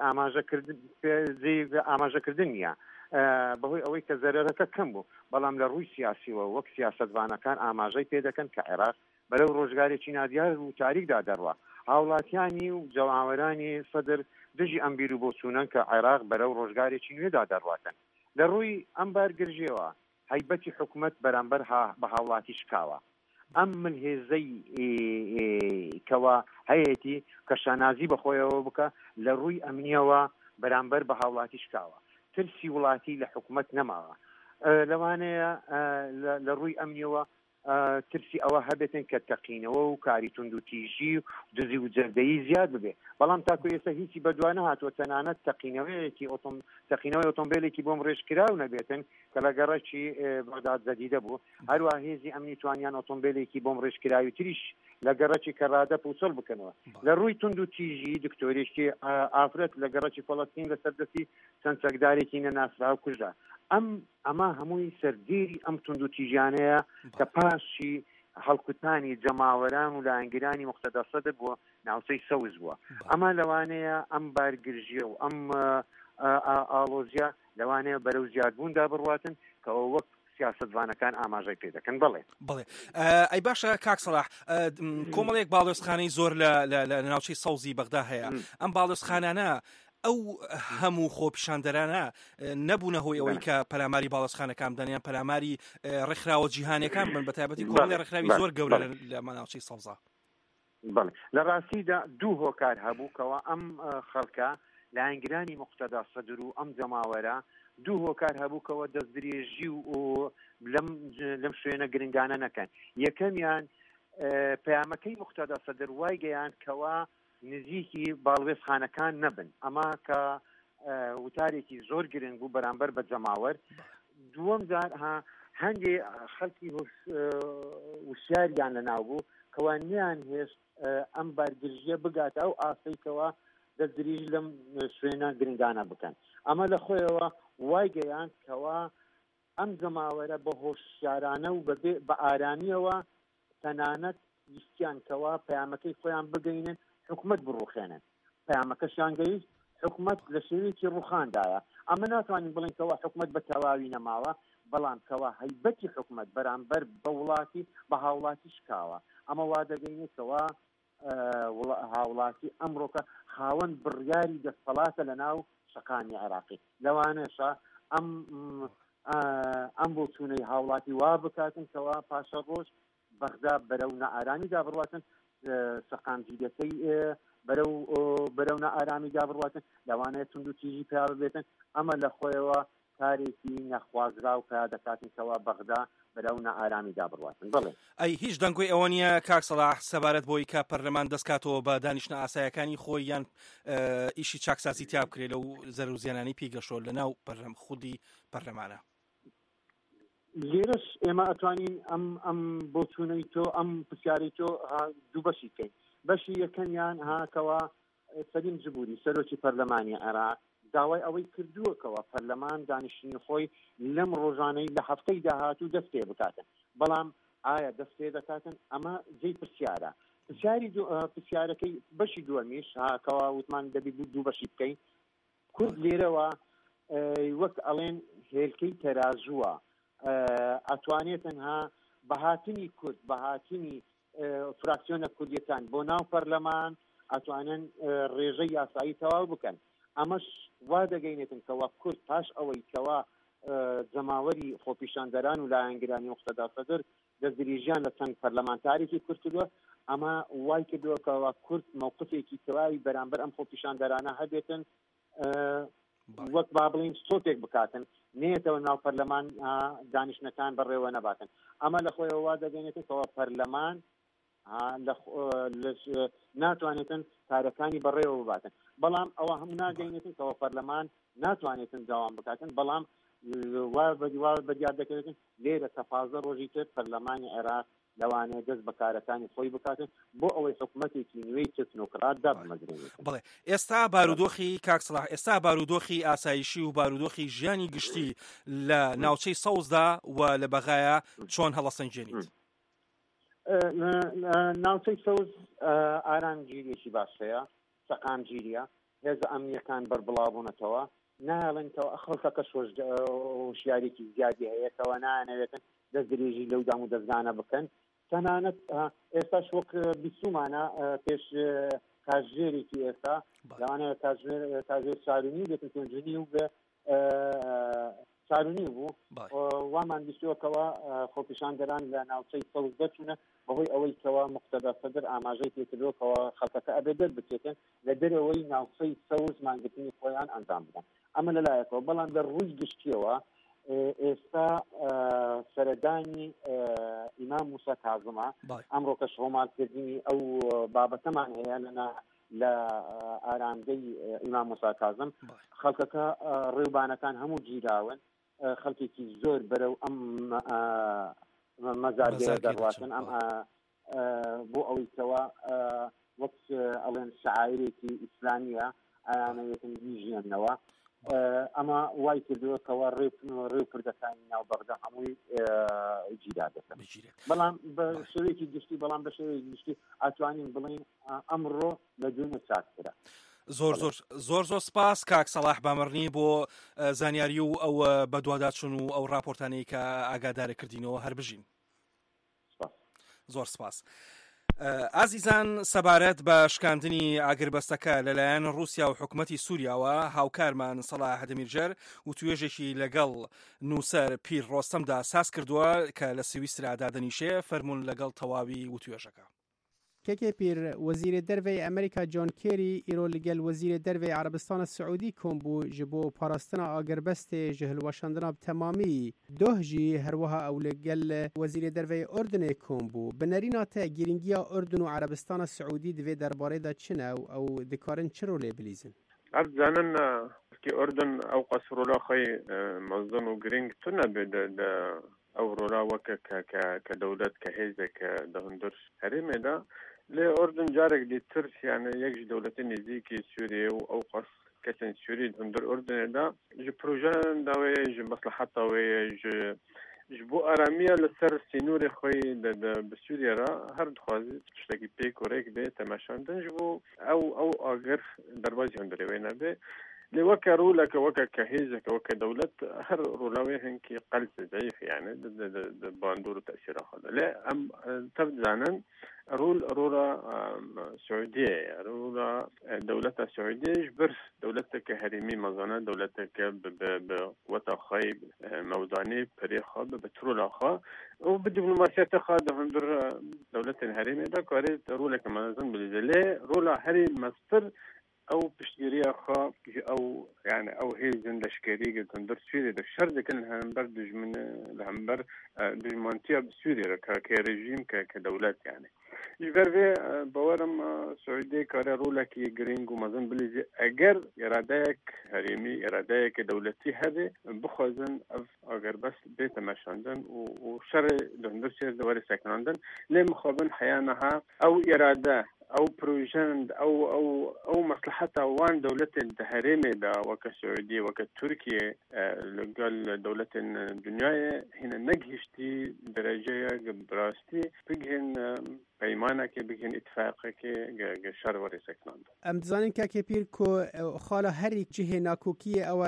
ئاماژەکردن نیە بەهۆی ئەوەی کە زەرەرەکە کەم بوو بەڵام لە ڕووی سیاسیەوە وەک سیاسەتوانەکان ئاماژەی پێ دەکەن کە عێراق بەرەو ڕۆژگارێکی نادیار و تاریکدا دەڕوە هاوڵاتیانی و جەماوەرانی سەدر دژی ئەم بیر و بۆچوونەن کە عێراق بەرەو ڕۆژگارێکی نوێدا دەڕواتن لە ڕووی ئەم بارگرژیەوە هەیبەتی حکوومەت بەرامبەر بە هاوڵاتی شکاوە ئەم ملهێزەی کەوا هەیەی کە شانازی بەخۆیەوە بکە لە ڕووی ئەمنیەوە بەرامبەر بە هاوڵاتی شکاوە ترسی وڵاتی لە حکوومەت نەماوە لەوانەیە لە ڕووی ئەمنیەوە ترسی ئەوە هەبێتن کە تەقینەوە و کاری تونند و تیژی و دزی و جەردەیی زیاد ببێ بەڵام تاکو ئێستا هیچی بەدوانە هاتووە تەنانەت تەقینەوەی ئۆتۆمبیلێکی بۆم ڕێژکراو نەبێتن کە لە گەڕەکی بەغداد زەدیدە بوو هەروە هێزی ئەمنی توانیان ئۆتۆمبیلێکی بۆم ڕێژکراوی تریش لە گەڕەکی کەڕادە پوچەڵ بکەنەوە لە ڕووی تونند و تیژی دکتۆرێکی ئافرەت لە گەڕەکی فەڵەستین لە سەردەستی چەند چەکدارێکی نەناسرا و کوژرا ئەمە هەمووی سەردێری ئەم تونند و تیژانەیە کە پاشی هەڵکوتانی جەماوەران و لاانگرانی مختەدا سەدر بووە ناوچەی سەوز بووە ئەمە لەوانەیە ئەم بارگرژیە و ئەم ئاڵۆزیە لەوانەیە بەرەو زیادبووندا بڕواتن کە وەک سیاسەتوانەکان ئاماژەی پێ دەکەن بڵێ ئەی باشە کاک سەلاح کۆمەڵێک باڵۆزخانەی زۆر لە ناوچەی سەوزی بەغدا هەیە ئەم باڵۆزخانانە ئەو هەموو خۆپیشاندەرانە نەبوونە هۆی ئەوەی کە پەلاماری باڵۆزخانەکان دەنیان پەلاماری ڕێکخراوە جیهانیەکان بن بە تایبەتی کۆمەڵی ڕێکخراوی زۆر گەورە لە ناوچەی سەوزە بەڵێ لە ڕاستیدا دوو هۆکار هەبووکەوە ئەم خەڵکە لاانگرانی مختەدا سەدر و ئەم جەماوەرە دوو هۆکار هەبووکەوە دەستدرێژی و لەم شوێنە گرنگانە نەکەن یەکەمیان پەیامەکەی مختەدا سەدر وای گەیان کەوا نزیکی باڵوێزخانەکان نەبن ئەمە کە وتارێکی زۆر گرنگ بوو بەرامبەر بە جەماوەر دووەم جار هەندێ خەڵکی وشیاریان لەناو بوو کەوانیان هێشت ئەم بارگرژیە بگاتە ئەو ئاسەیکەوە دەستدرێژ لەم شوێنە گرنگانە بکەن ئەمە لە خۆیەوە وای گەیان کەوا ئەم جەماوەرە بە هۆشیارانە و بە ئارامیەوە تەنانەت ویستیانکەوە پەیامەکەی خۆیان بگەینن حکومت بڕوخێنن پەیامەکەشیان گەیشت حکومت لە شێوەیەکی ڕوخاندایە ئەمە ناتوانین بڵێنکەوە حکومت بە تەواوی نەماوە بەڵام کەوا هەیبەتی حکومت بەرامبەر بە وڵاتی بە هاوڵاتی شکاوە ئەمە وا دەگەینێتەوە هاوڵاتی ئەمڕۆکە خاوەن بڕیاری دەسەڵاتە لە ناو شەقانی عێراقی لەوانەیەشە ئەم بۆ چوونەی هاوڵاتی وا بکاتن کەوا پاشە ڕۆژ بەغدا بەرەو نەئارامیدا بڕواتن سەقامگیریەکەی بەرەو نەئارامیدا بڕواتن لەوانەیە تونند و تیژی پیا ببێتن ئەمە لە خۆیەوە کارێکی نەخوازرا و پیا دەکاتنکەوە بەغدا بەرەو نەئارامیدا بڕواتن بڵێ ئەی هیچ دەنگۆی ئەوە نییە کاک سەلاح سەبارەت بۆی کە پەرلەمان دەستکاتەوە بە دانیشتە ئاسایەکانی خۆی یان ئیشی چاکساسی تیا بکرێت لەو زەر و زیانانی پێگەشۆ لەناو خودی پەرلەمانە لێرەش ئێمە ئەتوانین ئەم بۆچوونەی تۆ ئەم پرسیارەی تۆ دوو بەشی بکەین بەشی یەکەمیان هاکەوە سەلیم جبوری سەرۆکی پەرلەمانی عێراق داوای ئەوەی کردووەکەوە پەرلەمان دانیشتنی خۆی لەم ڕۆژانەی لە هەفتەی داهاتوو دەست پێ بکاتن بەڵام ئایا دەست پێ دەکاتن ئەمە جێی پرسیارە پرسیارەکەی بەشی دووەمیش هاکەوە وتمان دەبی دوو بەشی بکەین کورد لێرەوە وەک ئەڵێن هێلکەی تەراژووە ئەتوانێتەنها بەهاتنی کورد بەهاتنی فراکسیۆنە کوردیەکان بۆ ناو پەرلەمان ئەتوانن ڕێژەی یاسایی تەواو بکەن ئەمەش وا دەگەینێتن کەوا کورد پاش ئەوەی کەوا جەماوەری خۆپیشاندەران و لایەنگرانی وقتەدا سەدر دەستدرێژیان لە چەند پەرلەمانتارێکی کورد کردووە ئەمە وای کردووە کەوا کورد مووقفێکی تەواوی بەرامبەر ئەم خۆپیشاندەرانە هەبێتن وەک با بڵین سۆتێک بکاتن نێتەوە ناو پەرلەمان دانیشتەکان بەڕێوە نەباتن ئەمە لە خۆیەوە وا دەگەینێتن کەوا پەرلەمان ناتوانێتن کارەکانی بەڕێوە بباتن بەڵام ئەوە هەموو ناگەینێتن کەەوە پەرلەمان ناتوانێتن داوام بکاتن بەڵام بەدیار دەکەوێتن لێرە تەفازە ڕۆژی تر پەرلەمانی عێراق لەوانەیە دەست بە کارەکانی خۆی بکاتن بۆ ئەوەی حکوومەتێکی نوێی تکنۆکرات دابمەگرێت بڵێ ئێستا بارودۆخی کاک سەلاح ئێستا بارودۆخی ئاسایشی و بارودۆخی ژیانی گشتی لە ناوچەی سەوزدا و لە بەغایە چۆن هەڵەسەنجێنیت ناوچەی سەوز ئارانگیریەکی باشەیە سەقامگیریە هێز ئەمنیەکان بەربڵاوبوونەتەوە ناڵێنکەوە خەڵکەکە هۆشیارێکی زیادی هەیەکەوە نانەوێتن دەست درێژی لەو دام و دەستگانە بکەن تەنانەت ئێستاش وەک بیستومانە پێش کاتژێرێکی ئێستا لەوانەیە کاتژێر چارونی بێتن تۆنجنی و بە چارونی بوو وامان بیستووەکەوە خۆپیشاندەران لە ناوچەی سەوز دەچوونە بەهۆی ئەوەی کەوا مقتەدا سەدر ئاماژەی پێکردووەکەوە خەڵکەکە ئەبێ دەربچێتن لە دەرەوەی ناوچەی سەوز مانگرتنی خۆیان ئەنجام بدەن ئەمە لەلایەکەوە بەڵام لە ڕووی گشتیەوە ئێستا سەردانی ئیمام موسا کاظمە ئەمڕۆکە شۆمالکردنی ئەو بابەتەمان هەیە لە ئارامگەی ئیمام موسا کاظم خەڵکەکە ڕێوبانەکان هەموو گیراون خەڵکێکی زۆر بەرەو ئەم مەزارگەیە دەڕواتن ئەم بۆ ئەوەی کەوا وەک ئەڵێن شعائرێکی ئیسلامیە ئەیانەوێتن بیژێننەوە ئەمە وای کردووەکەوە ڕێو پردەکانی ناو بەغدا هەمووی گیرا دەکەن بەڵام بە شێوەیەکی گشتی بەڵام بە شێوەیەکی گشتی ئەتوانین بڵین ئەمڕۆ لە دوێنێ چاکترە زۆر سپاس کاک سەلاح بامەڕنی بۆ زانیاری و ئەو بەدواداچون و ئەو راپۆرتانەی کە ئاگادارە کردینەوە هەر بژین زۆر سپاس ئازیزان سەبارەت بە شکاندنی ئاگربەستەکە لەلایەن رووسیا و حکوومەتی سووریاوە هاوکارمان سەلاح دەمیرجەر و توێژێکی لەگەڵ نووسەر پیر ڕۆستەمدا ساز کردووە کە لە سویسرا دادەنیشێ فەرمونون لەگەڵ تەواوی و توێژەکە کێکێ پیر وەزیرە دەرەوەی ئەمریکا جۆن کێری ئیرۆ لەگەڵ وەزیرە دەرەوەی عەرەبستانە سعودی کۆم بوو ji بۆ پاراستنا ئاگربەستێ ji hilweşandina bi temamî doh jî herwiha ew لەگەڵ وەزیرە دەرەوەی ئوردنê کۆم بوو bi nêrîna te girîngiya Urdun û عەرەبستانە سعودی divê derbarê de çi ne ew dikarin çi rolê bilîzin zanin ki Urdun ew qesrola xwe mezin û girîng tu nebe de ew rola weke ke dewlet ke hêzek di hundir herêmê de لێ ئۆردن جارێک دیتر یانە یەک ji dewletê nêzîkî Sûriyê û ew qas كسن سوري هندر أردن دا جو بروجان داوي جو مصلحة داوي جو أرامية لسر سينوري خوي بسوريا را هر دخوازي تشتكي بيك وريك بي تماشاندن جو أو أغر دروازي هندري وينا بي لوكا رولا كوكا كهيزة كوكا دولة هر رولاوي هنكي قلت ضعيف يعني باندور تأثيرها هذا لا أم تبدأ رولا سعودية رولا دولة سعودية جبر دولتك هرمي مزانة دولتك بقوة خايب موزاني بريخة بترول أخا وبالدبلوماسية خاد هندر دولة الهرمي ده كاريت رولا كمان زين بالجلة رولا هري مصدر او بشتري اخا او يعني او هيزن لشكري تندر سوريا الشر كان همبر دج من الهمبر دج منطقه بسوريا كريجيم كدولات يعني جبر باورم سعودي كارولة كي جرينجو مازن بليزي اگر ارادك هريمي ارادك دولتي هذه بخوزن اگر بس بيت مشاندن وشر دندر سير دوار سكناندن لم خابن حيانها او اراده او بروجند او مصلحتها وان دولة الهرمي دا وكسعودية وكتركيا لقال دولة الدنيا هنا نجهشتي درجة براستي بيجهن پیمانه بگین اتفاقی که شر وری سکنند. ام دزانین که پیر کو خالا هر جهه ناکوکی او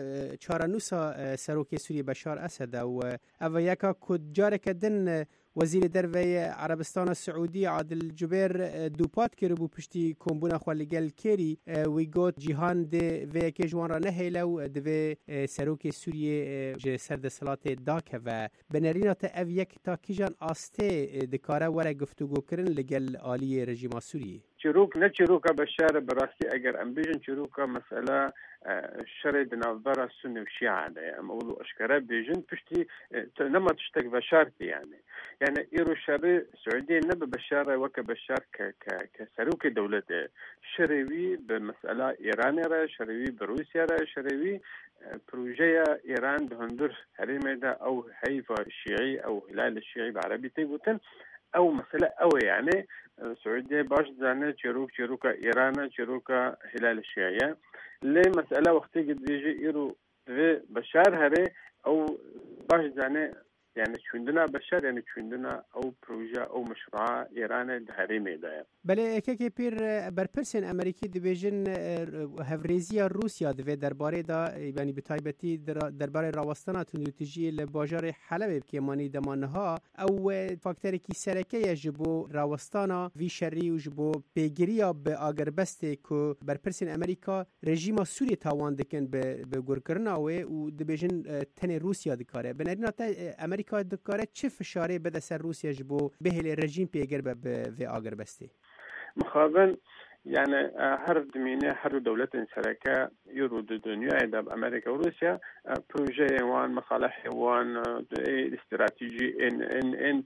چارنوسا سروک سوری بشار اسد او یکا کجاره کدن وزیر دروی عربستان السعودی عادل جبیر دوپات کرد بو پشتی کمبونا خوالیگل کری وی گوت جهان ده و که جوان را نهیلو دوی سروک سوریه جه سرد سلات داکه و بنرینات او یک تا کیجان آسته دکاره وره گفتگو کرن لگل آلی رژیم سوریه. چروک نه چروکا بشار براستی اگر ام بیجن چروکا مسئله شرد نافبرا سنی و شیعه ده ام اولو اشکره بیجن پشتی نما تشتک بشارتی يعني إيرو شر سعودي نبى بشار وك بشار كسروك دولته شروي بمسألة إيران را شروي بروسيا را شروي بروجيا إيران بهندر هريمة دا أو حيفا الشيعي أو هلال الشيعي بعربي تيبوتن أو مسألة أو يعني سعودية باش زانه شروكا إيران شروكا هلال الشيعية ليه مسألة وقتي قد بيجي إيرو بشار هري أو باش زانه يعني چوندنا بشر يعني چوندنا او پروژه او مشروع ایران دهريمه ده بله که پیر برپرسن امریکی دیویژن هفریزیا روسیا دوی درباره دا یعنی بتایبتی درباره راوستنا تندوتیجی لباجار حلب که مانی دمانها او فاکتوری کی سرکه جبو راوستانا وی شری و جبو پیگیریا به اگربست کو برپرسن امریکا رژیم سوری تاوان دکن به گورکرنا و دیویژن تن روسیا دکاره بنرینات امریکا دکاره چه فشاری بده سر روسیا جبو به رژیم پیگر به اگربستی مخابن يعني هر دمينة هر دولة سركة يرود الدنيا إذا بأمريكا وروسيا بروجي وان مصالح وان استراتيجي إن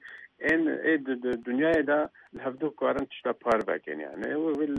الدنيا إذا الهفدو كارن تشتا باربك يعني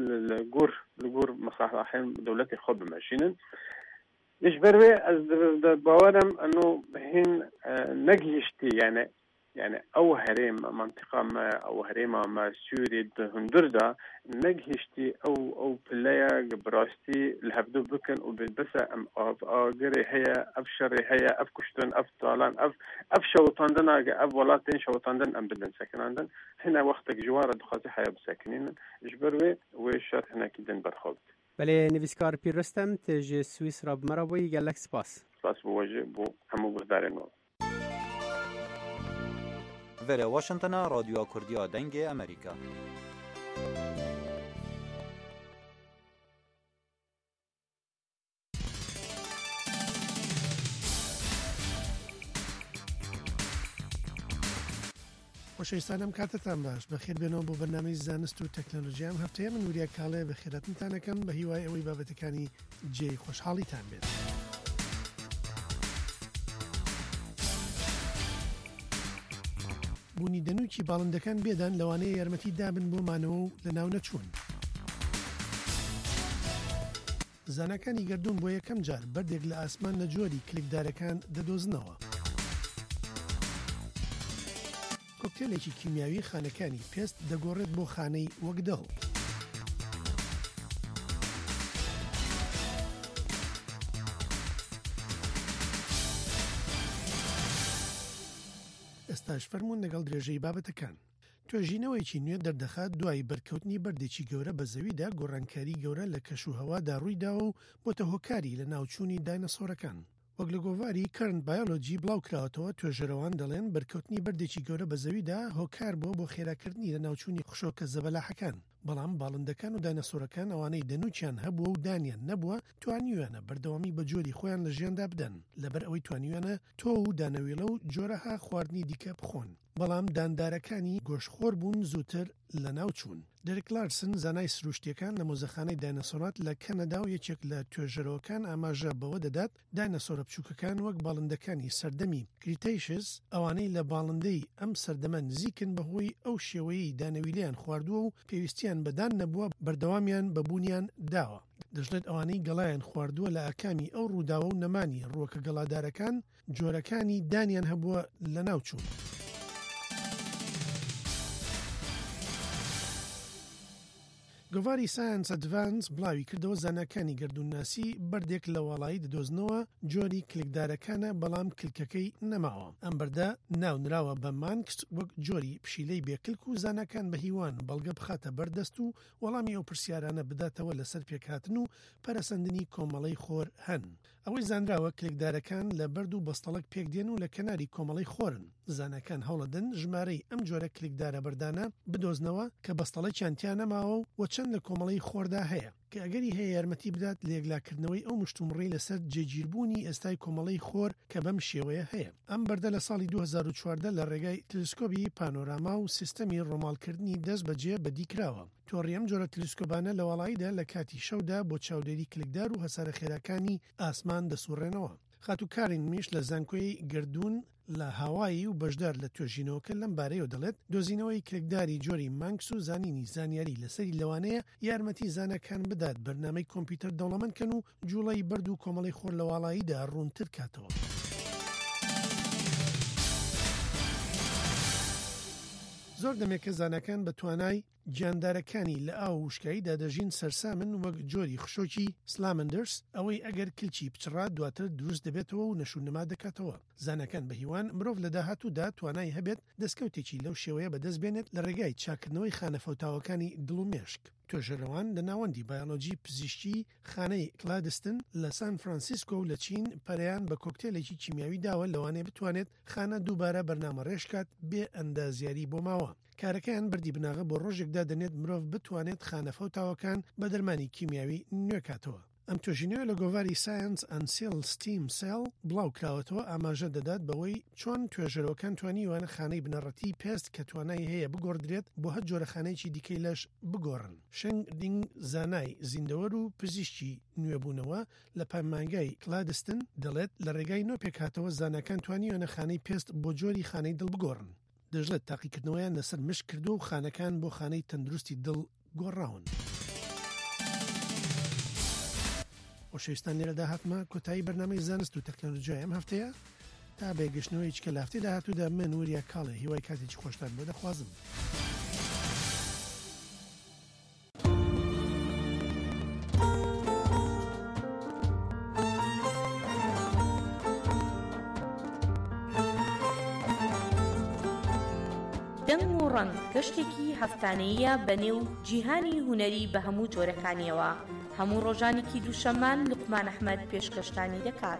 والجور مصالحهم دولة خب ماشينن يجبروي از باورم انه هن نجيشتي يعني او هريم منطقه ما او هريمه ما سوري هندردا نجيشتي او بلايا براستي الهبدو بكن وبالبسا ام اجري هي افشر هي افكشتن افطالان اف شوطاندنا اف ولاتين شوطاندن ام بدن ساكناندن هنا وقتك جوار دخازي حياه بساكنين جبروي وشات هنا كدن برخوت بله نویسکار پیر رستم تج سوئیس را بمرابوی گلک سپاس بوجه بو همو بردارنو وره واشنطن رادیو کردیا دنگ امریکا خۆشەویستانم کاتتان باش بەخێر بێنەوە بۆ بەرنامەی زانست و تەکنۆلۆژیام هەفتەیە من وریە کاڵێ بە خێراتتانەکەم بە هیوای ئەوەی بابەتەکانی جێی خۆشحاڵیتان بێت. بوونی دەنوکی باڵندەکان بێدان لەوانەیە یارمەتی دابن بۆ مانەوە و لە ناو نەچوون. زانەکانی گەردوون بۆ یەکەم جار بەردێک لە ئاسمان لە جۆری کلیکدارەکان دەدۆزنەوە. کۆکتێلێکی کیمیاوی خانەکانی پێست دەگۆڕێت بۆ خانەی وەک دڵ. ئێستاش فەرمونون لەگەڵ درێژەی بابەتەکان. توێژینەوەیکی نوێ دەردەخات دوای بەرکەوتنی بەردێکی گەورە بە زەویدا گۆڕانکاری گەورە لە کەش و هەوادا ڕوویداوە و بۆتە هۆکاری لە ناوچوونی داینەسۆرەکان. وەک لە گۆڤاری کەرن بایۆلۆجی بڵاو کراوەتەوە توێژەرەوان دەڵێن بەرکەوتنی بەردێکی گەورە بە زەویدا هۆکار بۆ خێراکردنی لە ناوچوونی خشۆکە زەبەلاحەکان. بەڵام باڵندەکان و داینەسۆرەکان ئەوانەی دەنوچیان هەبووە و دانیان نەبووە توانیویانە بەردەوامی بە جۆری خۆیان لە ژیاندا بدەن لەبەر ئەوەی توانیویانە تۆ و دانەوێڵە و جۆرەها خواردنی دیکە بخۆن. بەڵام داندارەکانی گۆشتخۆر بوون زووتر لە ناوچوون. دێرێک لارسن زانای سروشتیەکان لە مۆزەخانەی داینەسۆرات لە کەنەدا و یەکێک لە توێژەرەوەکان ئاماژە بەوە دەدات داینەسۆرە بچووکەکان وەک باڵندەکانی سەردەمی کریتەیشس ئەوانەی لە باڵندەی ئەم سەردەمە نزیکن بەهۆی ئەو شێوەیەی دانەویلیان خواردووە و پێویستیان بەدان نەبووە بەردەوامیان بەبوونیان داوە. دەژڵێت ئەوانەی گەڵایان خواردووە لە ئاکامی ئەو ڕووداوە و نەمانی ڕووەکە گەڵادارەکان جۆرەکانی دانیان هەبووە لە ناوچوون. گۆڤاری ساینس ئەدڤانس بڵاوی کردەوە زاناکانی گردووناسی بەردێک لە وڵایی دەدۆزنەوە جۆری کلکدارەکانە بەڵام کلکەکەی نەماوە. ئەم بەردە ناونراوە بە مانکس وەک جۆری پشیلەی بێکلک و زاناکان بە هیوان بەڵگە بخاتە بەردەست و وەڵامی ئەو پرسیارانە بداتەوە لەسەر پێکهاتن و پەرەسەندنی کۆمەڵەی خۆر هەن. ئەوەی زانراوە کلکدارەکان لە بەرد و بەستەڵک پێکدێن و لە کەناری کۆمەڵەی خۆرن. زانەکان هەوڵەدەن ژمارەی ئەم جۆرە کلکدارە بەردانە بدۆزنەوە کە بەستەڵەکیان تیان نەماوە و چەند لە کۆمەڵەی خۆردا هەیە کە ئەگەری هەیە یارمەتی بدات لە یەکلاکردنەوەی ئەو مشتومڕی لەسەر جێگیربوونی ئێستای کۆمەڵەی خۆر کە بەم شێوەیە هەیە. ئەم بەردە لە ساڵی 2014 لە ڕێگای تلسکۆبی پانۆراما و سیستەمی ڕۆماڵکردنی دەست بەجێ بەدیکراوە. تۆڕی ئەم جۆرە تلسکۆبانە لە وڵاییدا لە کاتی شەودا بۆ چاودێری کلکدار و هەسارە خێراکانی ئاسمان دەسوڕێنەوە. خاتوکارین میش لە زانکۆی گردوون لە هاوایی و بەشدار لە توێژینەوەکە لەم بارەیەوە دەڵێت دۆزینەوەی کلکداری جۆری مانکس و زانینی زانیاری لەسەری لەوانەیە یارمەتی زانەکان بدات بەرنامەی کۆمپیوتەر دەوڵەمەندکەن و جوڵەی بەرد و کۆمەڵی خۆر لە وڵاییدا ڕوونتر کاتەوە. زۆر دەمێکە زانەکان بە توانای گیاندارەکانی لە ئاو وشکاییدا دەژین سەرسامن وەک جۆری خشۆکی سلامندرس ئەوەی ئەگەر کلچی بچڕات دواتر دروست دەبێتەوە و نەشونەما دەکاتەوە. زانەکان بە هیوان مرۆڤ لە داهاتوودا توانای هەبێت دەستکەوتێکی لەو شێوەیە بەدەست بێنێت لە ڕێگای چاکردنەوەی خانەفەوتاوەکانی دڵ و مێشک. توێژەرەوان لە ناوەندی بایۆلۆجی پزیشکی خانەی کلادستن لە سان فرانسیسکۆ و لە چین پەریان بە کۆکتێلێکی کیمیاوی داوە لەوانەیە بتوانێت خانە دووبارە بەرنامە ڕێژکات بێ ئەندازیاری بۆ ماوە. کارەکەیان بردی بناغە بۆ ڕۆژێکدا دەنێت مرۆڤ بتوانێت خانەفەوتاوەکان بە دەرمانی کیمیاوی نوێکاتەوە. ئەم توێژینەوە لە گۆڤاری ساینس ئەند سێل ستیم سێل بڵاو کراوەتەوە ئاماژە دەدات بەوەی چۆن توێژەرەوەکان توانیوانە خانەی بنەڕەتی پێست کە توانای هەیە بگۆڕدرێت بۆ هەر جۆرە خانەیەکی دیکەی لەش بگۆڕن. شنگ دینگ زانای زیندەوەر و پزیشکی نوێبوونەوە لە پەیمانگای کلادستن دەڵێت لە ڕێگای نۆ پێکهاتەوە زانەکان توانیوانە خانەی پێست بۆ جۆری خانەی دڵ بگۆڕن. دەژڵێت تاقیکردنەوەیان لەسەر مشک کردو و خانەکان بۆ خانەی تەندروستی دڵ گۆڕاون. خۆشەویستان لێرەدا هاتمە کۆتایی بەرنامەی زانست و تەکنۆلۆژیای ئەم هەفتەیە تا بێگەشتنەوەی چکە لە هەفتەی داهاتوودا من وریە کاڵێ هیوای کاتێکی خۆشتان بۆ دەخوازم. دەنگ و ڕەنگ گەشتێکی هەفتانەیە بەنێو جیهانی هونەری بە هەموو جۆرەکانیەوە هەموو ڕۆژانێکی دووشەمان لوقمان ئەحمەد پێشکەشتانی دەکات.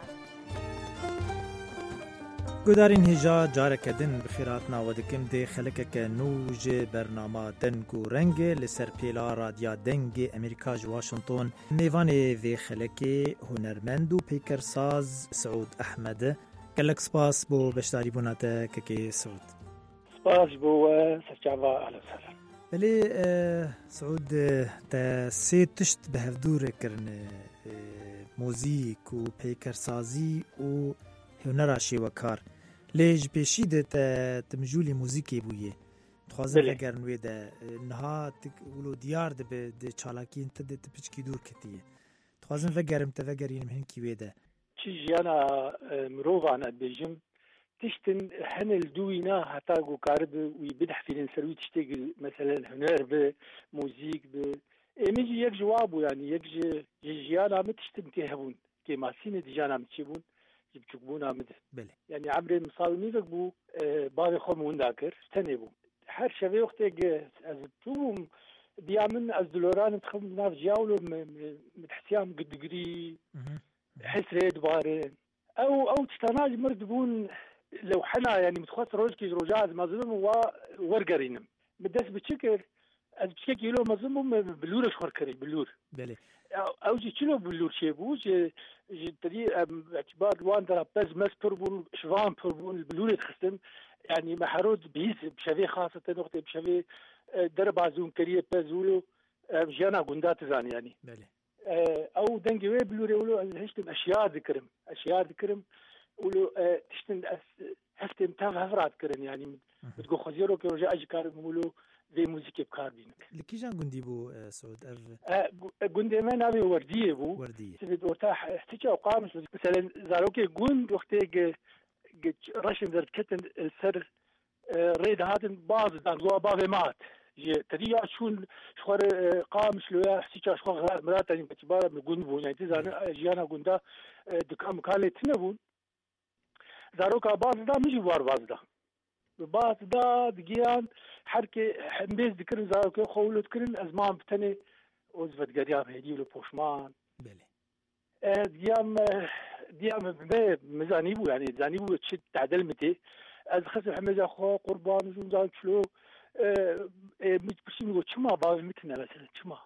گودارین هێژا جارێکە دن بخیرات ناوە دکم دێ خەلکەکە نوژێ بەرنامە دەنگ و ڕەنگێ لەسەر پێلا رادیا دەنگی ئەمریکا ji واشنتۆن mêvanê vê xelekê hunermend û pêkersaz Siûd Ehmed e. Gelek spas bo beşdarîbûna te kekê Siûd. سپاس بۆ سەرچاوە ئەهلا وسەهلا. بەلێ سعود te sê tişt bi hevdûrê kirine mûzîk û pêkersazî û hunera şêwekar. Lê ji pêşî de te mijûlê mûzîkê bûye. Dixwazim vegerin wê de niha wilo diyar dibe di çalakiyên te de tu piçkî dûr ketiye. Dixwazim vegerim te vegerînim hinkî wê de. Çi jiyana mirovan bêjim tiştin henel dûîna heta gokaribû wî bidehfînin ser wî tiştekî meselen huner bi mûzîk bi êmî jî yek ji wa bû yanî yek ji jiyana min tiştin tê hebûn kê masînê di jiyana min çî bûn بچوکبوونا مد يعني عمري مصالميك بو بابي خو من ذاكر تاني بو هر شوي وقتك از توم ديامن از دولاران تخم ناف جاولو متحسيام قدقري حسري دوباره او تشتناج مرد بون لو حنا يعني متخص روجكي رجاز مظلوم ورقرينم مدس بتشكر از بشكل كيلو مظلوم بلور شخور كري بلور او جي كيلو بلور شيبو جي تدي اعتبار وان درا بز مس بربون شوان بربون البلور تخستم يعني محرود بيس بشوي خاصة نقطة بشوي درب عزوم كريه بزولو جانا قندات زاني يعني او دنجي وي بلوري ولو هشتم اشياء ذكرم ولو تشتن هفتم تاف هفرات كرن يعني بتقول خزيرو كي رجع اجي كار مولو زي موسيقى بكار بينك لكي جان قندي بو سعود قندي ما نبي ورديه بو تبي ارتاح احتجا وقامش مثلا زاروكي قند وقتي رشن درت كتن السر ريد هادن بعض دانغوا بابي مات تدي شون شخور قامش لو احتجا شخور مرات يعني بتبار من قند بو يعني تزان جيانا قندا دكام كالي تنبون زاروكا بعض دا مجي بار بعض دا دقيان حركة حمبيز ذكرن زاروكا خولو ذكرن أزمان بتني وزفت قريام هديولو بوشمان ديام مزانيبو يعني زانيبو تشد تعدل متي از خسر حميز أخو قربان وزون زان شلو متبرشين يقول شما بابي متنا مثلا شما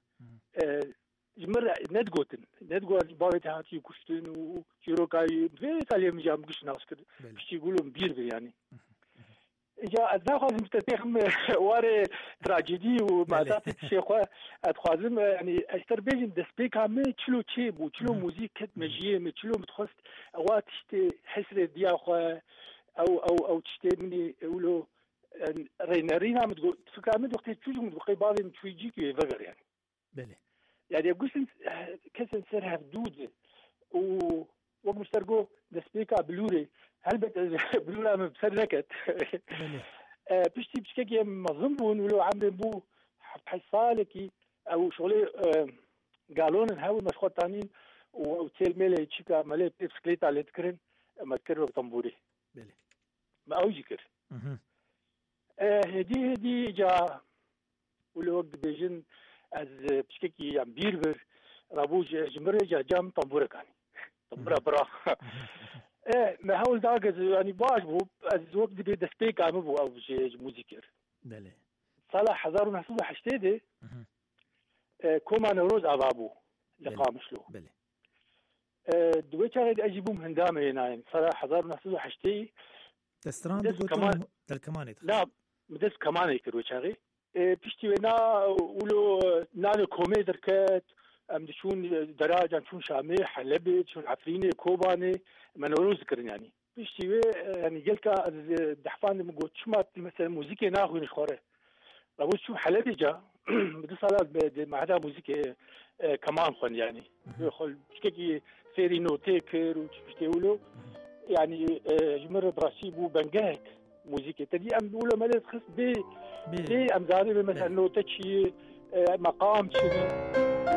جمر ندقوتن بابي تهاتي كشتن وشيروكاي في تالي مجام قش ناس كده بش يقولوا مبير يعني جا أتناخذ مستتهم واري تراجيدي ومعدات الشيخوة أتخازم يعني أشتر بيجن دسبيك عمي تشلو تشيبو تشلو موزيك مجيه تشلو متخص أوات تشتي حسر دياخوة أو تشتي مني يقولوا رينا متقول تفكر عمي وقت تشوجو متبقي بابي متويجيك يفقر يعني يعني يقول كسن سرها فدود ومسترقو دسبيكا بلوري هل بلورا بسركت بشتي بشكل مظلمون ولو عمري بو حصالكي او شغلي قالون هاو مشخوط تانين وتيل ميلي تشيكا مالي بسكليتا اللي تكرن ما تكرر بطنبوري ما اوجي كر هدي جا ولو وقت بيجن از بشكل يعني بيربر رابوج جمرة جام طنبورة كاني طنبورة برا ما هول داقز يعني باجبو از وقت بي دسبيك عم بو او موزيكر صلاح 1980 كوما نوروز ابابو لقامش له دويتشا غير اجيبهم هندامه هنا يعني صلاح 1980 دستران بقولتهم الكمان لا مدس كمان يكرويتشا غير بيشتي ونا ولو نانو كومي دركات ام شون دراجه شون شامي حلبي شون عفريني كوباني منوروز ذكرن يعني بيشتي يعني جلكا دحفان مقول شمات مثلا موسيقى ناخذ نشخوره لو شو حلبي جا بدي صالات مع هذا موسيقى كمان خن يعني يخل بشكل فيري نوتيكر وبيشتي ولو يعني جمر براسيب وبنجاك موسيقى تدي ام دوله ما تخص بي ام زاري مثلا نوتشي مقام شي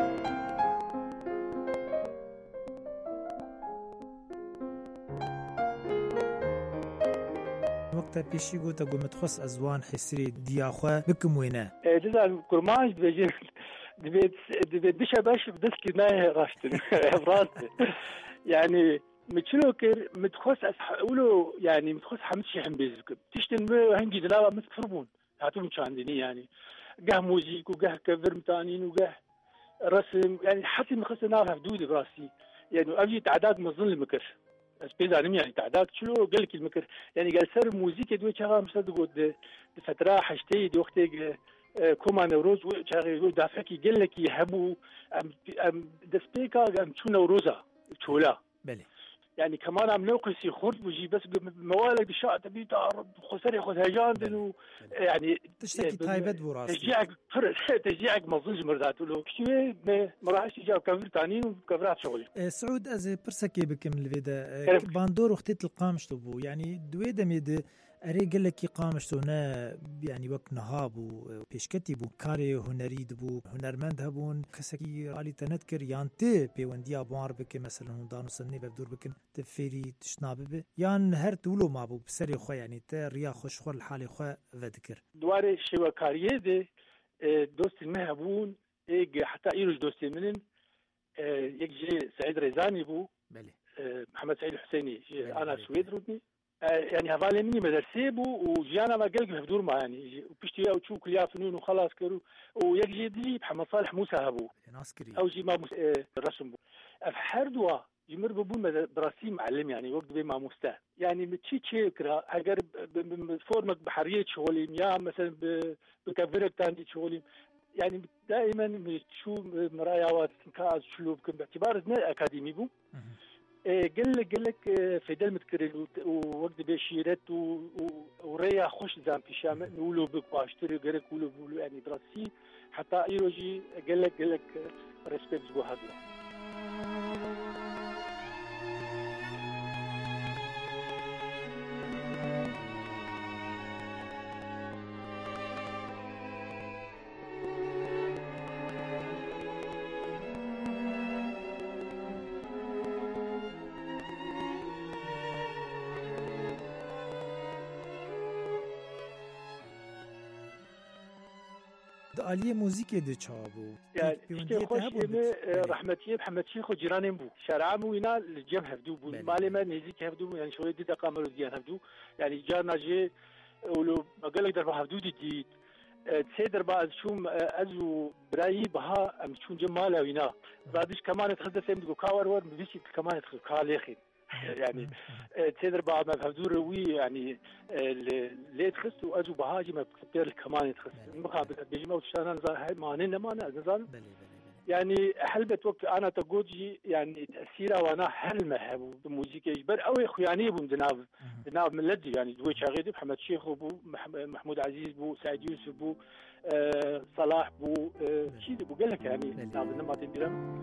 وقتا پیشی گوتا گو متخص ازوان حسری دیاخوا بکم وینا جزا كرماج دبيت بشا باش بدسكي ناي غاشتن براسي يعني متشلوكر متخص أقولوا يعني متخص حمد شي حنبيزك تشتن هنجي دلابا متفربون هاتو مش عندني يعني قه موزيك وقه كفر متانين وقه رسم يعني حتى مخص نعرف حدودي براسي يعني أجي تعداد مظن المكر اسبيزانم يعني تعداد شلو قال لك المكر يعني قال سر موزيك دوي شغال مصدق ود فتره حشتي دي وقتي كوما نوروز وشغال دافكي قال لك يحبوا دسبيكا ام شو نوروزا تشولا بله يعني كمان عم نوقسي خرج وجي بس موالد الشاء تبي تعرض خسري خذ هجان دنو يعني تشتكي تايبت براسي تشجيعك مظلج مرضات له شوي مراحش جاب كفر تانين وكفرات شغلي سعود از برسكي بكم الفيدا باندور وقت القامش تبو يعني دويدا ميد ئەرێ گەلێکی قامشتۆنە ینی وەک نەهاب و پێشکەتی بوو کارێ هوەری بوو هوەرمەند هەبوون کەسێکی ڕالی تەنەت کرد یان تێ پەیوەندیە بوار بکە مەسەلەن هوندان و سنێ بەدور بکن تە فێری تشنا ببێ یان هەر تولۆ مابوو بسەری خۆیانی تە ڕیا خۆشخۆر لە حالی خۆ ڤەدکرد دوارێ شێوەکاریە دێ دۆستی me hebûn heta îroj dostê min in yek jê Seîd Rêzanî bû Mihemed Seîd Husênî ji ana Swêd rûdnî yani hevalê min medersê bû û jiyana me gelek hevdûr ma yanî piştî ew çû kuliya finûn û xelas kir û yek jê dî Mihemed Salih Musa hebû ew jî mamoste resim bû ev her duwa ji mir bibûn me birastî meellim yani wek dibê mamoste yani min çi çê kira eger formek bi heriyê çiholîm ya mesela bi kevirektan dî çiholîm yani دائما شو مرايا كاز شلوب كم باعتبار نه اكاديمي بو قال لك فدل متكرر ووقت بشيرت وريا خوش زام في شام نقولوا بقاشتري غيرك ولو يعني دراسي حتى ايروجي قال لك ريسبكت بو هذا عالیه موزیکی ده چابو يعني خوش رحمتي محمد شيخ وجيرانين بو شارع وينا الجم هفدو بو مالي ما نزيك هفدو يعني شويه دي تقامر ديان هفدو يعني جانا جي ولو قال لك دربا هفدو دي تسيدر بعد شوم ازو برايي بها ام شون جماله وينا بعدش كمان تخدم سيمدو كاور ور مفيش كمان تخدم كاليخي يعني تقدر بعد ما بهدور روي يعني ليه تخس وأجو بهاجي ما بكتير كمان تخس مقابل بيجمع وشان نزار هاي مانين ما أنا نزار يعني حلبت وقت أنا تقولي يعني تأثيره وأنا حلمه بموسيقى يجبر أو إخواني بو دناب من لدي يعني دوي شاغيد محمد شيخ بو محمود عزيز بو سعيد يوسف بو صلاح بو شيء بو قال لك يعني ناب ما تدرم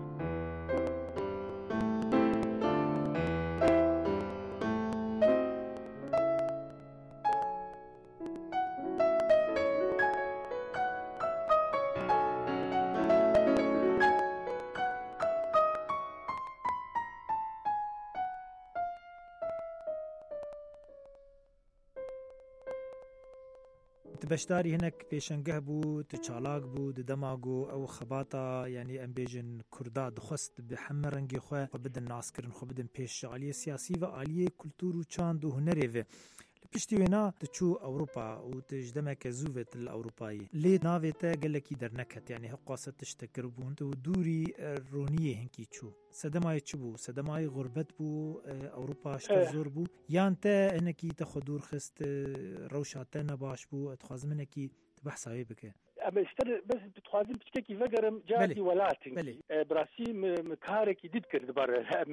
بەشداری هەنێک پێشەنگە بوو چالاک بوو دەماگۆ ئەو خەباتە یعنی ئەم بێژن کووردا دخست بە هەمە ڕەنگی خۆ بدن ناسکردن خۆ بدن پێش عالیە سیاسی و عالیە کولتور و چاند و هونەرێڤێ پشتی وێنا دچوو ئەوروپا و تژدەمێکە زووێت لە ئەوروپایی لێ ناوێتە گەلێکی دەرنەکەت یعنی هەقاسە تشتەکرد بوون و دووری ڕۆنیە هەنکی چوو سەدەمای چ بوو سەدەمای غوربەت بوو ئەوروپا شتە زۆر بوو یان تە هەنێکی تەخۆ دوور خست ڕەوشاتە نەباش بوو ئەتخوازم هەنێکی بەحساوی بکە اما استر بس بتخوازم بتكي فقرم جاتي ولاتن براسيم مكاركي ديد كرد بر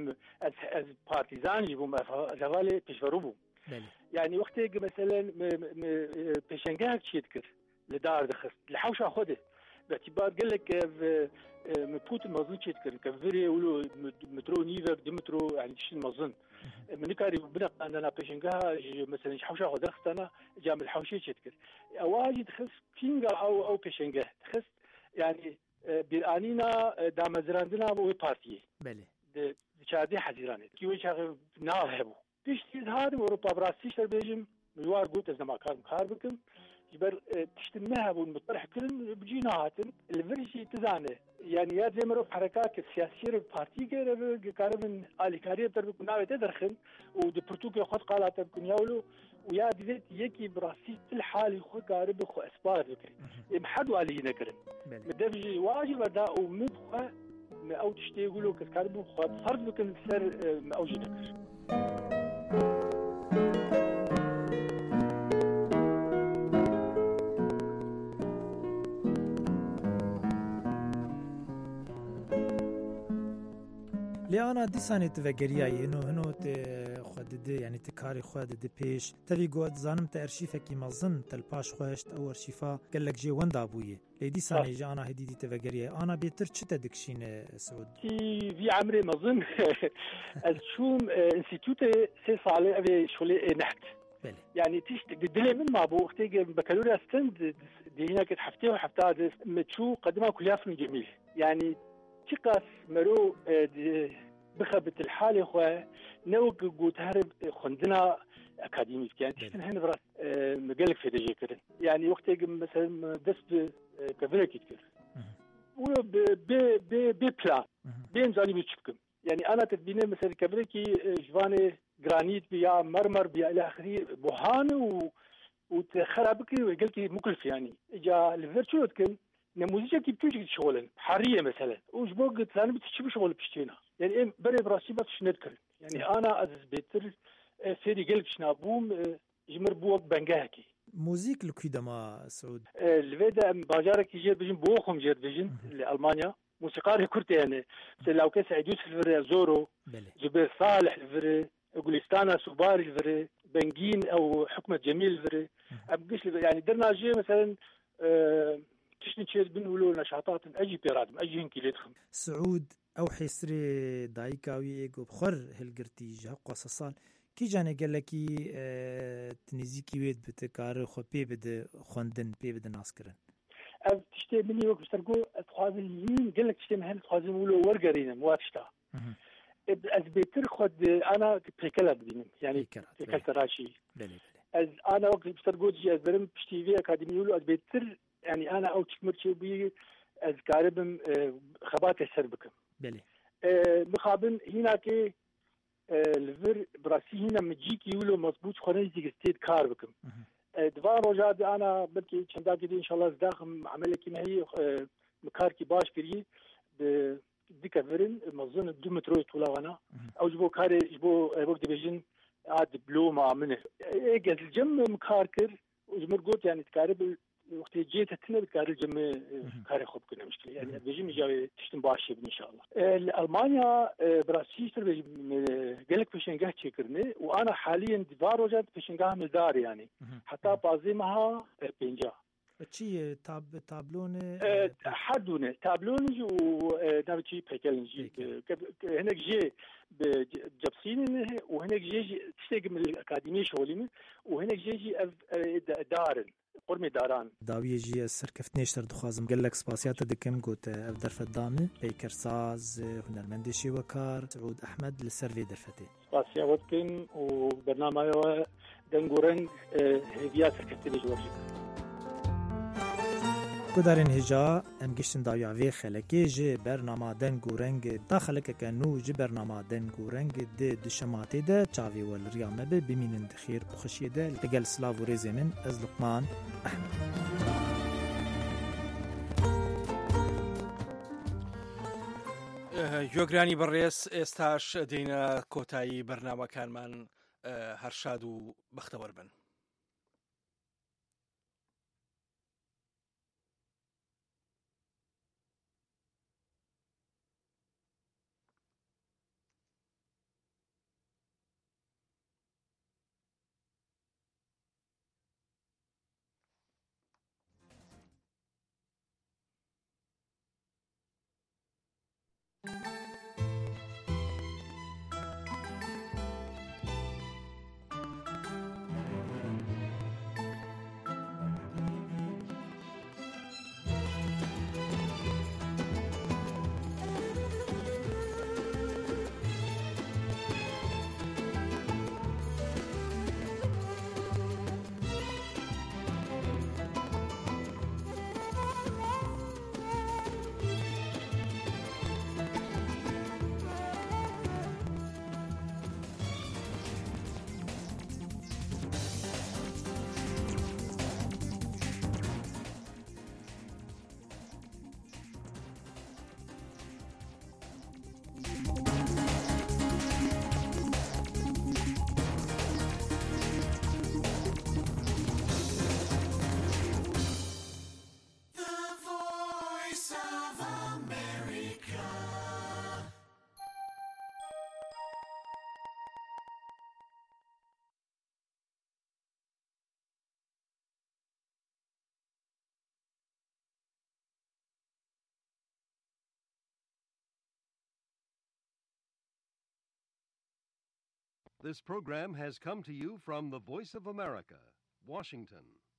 از بارتيزان جيبو زوالي بيشفروبو يعني وقتي مثلا بيشنجاك تشيتكر لدار دخست الحوشه خده باعتبار قال لك مبوت المظن تشيتكر كفري ولو مترو نيفر ديمترو يعني شي المظن من كاري بنق انا بيشنجاها مثلا حوشه خده دخست انا جام الحوشه تشيتكر واجد خس كينغا او بيشنجاه خس يعني بيرانينا دامزراندنا بو بارتي بله شادي حزيرانه كي شغل ناهبو تشتي هذا أوروبا براسيش تربيجم ملوار قلت إذا ما كان مخار بكم يبر تشتمها والمطرح كل بجينا هاتن الفرشي تزانه يعني يا زي مرو حركات السياسية البارتي كده كارب من الكارية تربكم ناوي تدرخن ودبرتوك ياخد قالات تربكم ياولو ويا ديت يكي براسيش الحالي خو كارب خو اسبار ذكري محدو عليه نكرن مدفجي واجب دا ومدخه او تشتي يقولوا كارب خو صرف بكم سر اوجي ذكر لیانا دیسانی توگریایی هنو خود یعنی تکاری خود پیش تری گود زانم تا ارشیفه کی مزن تلپاش خوشت او ارشیفا گلک جی وندا بویه لی دیسانی جانا هدیدی توگریایی آنا بیتر چه تدکشین سعود في عمري مظن از شوم انستيتوت سي صالح ابي شغلي نحت يعني تشت قدلي من ما بو اختي بكالوريا ستند دي هنا كنت حفتي وحفتها متشو قدمها كلها فن جميل يعني تقاس مرو بخبت الحالة خو نوق قوت هرب خندنا أكاديميك يعني تشتن هنا براس مقالك في دجي كده يعني وقتي مثلا دست كفريك كتير و ببلان بينزاني بتشبكم يعني أنا تبيني مثلا كفريكي جواني جرانيت بيا مرمر بيا إلى آخره بوهان وتخربك وقلت مكلف يعني إجا الفيرتشوال كن نموذج كيف تيجي شغلا حريه مثلا وجبوق ثاني بتشوف شغل بشتينا يعني إيه بري براسي بس نذكر يعني انا از بيتر فيري قلب شنابوم جمر بوق بنجاكي موزيك لكيدما سعود الفيدا باجارك يجي بجن بوخم جيت بجن لالمانيا موسيقار كرتي يعني لو كان سعيد يوسف الفري زورو جبير صالح الفري غوليستانا سوباري الفري بنجين او حكمه جميل الفري ابقيش يعني درنا جي مثلا تشتي تشير بنقولوا نشاطات اجي بيرادم اجي هنكي ليدخم سعود او حسري دايكاوي ايجو بخر هلقرتي جا قصصان كي جاني قال لكي تنزيكي ويد بتكار خو بي بد خوندن بي بد ناسكرن اف تشتي مني وقت ترقو تخازن قال لك تشتي مهل تخازن ولو ورقرينا مواتشتا از بيتر خد انا بيكلا بدين يعني بيكلا تراشي از انا وقت بترقو جي ازبرم بشتي في اكاديمي ولو از بيتر يعني انا او تشمرتي بي از قاربم خبات السر بكم بلي مخابن هناك الفر براسي هنا مجيكي ولو مضبوط خريجي ستيد كار بكم دفا روجاد انا بلكي چندا كده ان شاء الله داخل عملك ما هي مكاركي باش كري ديك فرن مظن دو مترو طولا وانا او جبو كاري جبو وقت ديفيجن اد بلوما منه اجل الجم مكاركر وجمر قلت يعني تقارب وقت جيت تنا بتقارب جم كاري خوب كنا مشكله يعني بيجي جاي تشتم باشي ان شاء الله المانيا براسي قالك بشنقه تشكرني وانا حاليا دفار وجدت بشنقه مدار يعني حتى بازمها بنجا تشي تابلون حدونه تابلون ونبتشي بيكلنجي هناك جي بجبسين وهناك جي تشتاق من الأكاديمية شغلين وهناك جي دارن قرمي داران داویه جی سرکفتنیشتر دخوازم گلک سپاسیات دکم گوت اف درفت دامه پیکر ساز هنرمندشی وکار سعود احمد لسروی درفته سپاسیات ودکن و برنامه دنگورن هدیه سرکفتنی جوارجی کدارن هجا ام گشتن داویاوی خلکی جه برنامه دنگو رنگ داخلک کنو جه برنامه دنگو رنگ ده دشماتی ده چاوی والریامه به بمینن دخیر بخشیه ده لگل سلاو و ریزه من از لقمان احمد گوێگرانی بەڕێز ئێستاش دێنە کۆتایی بەرنامەکانمان هەرشاد و بەختەوەر بن. This program has come to you from the Voice of America, Washington.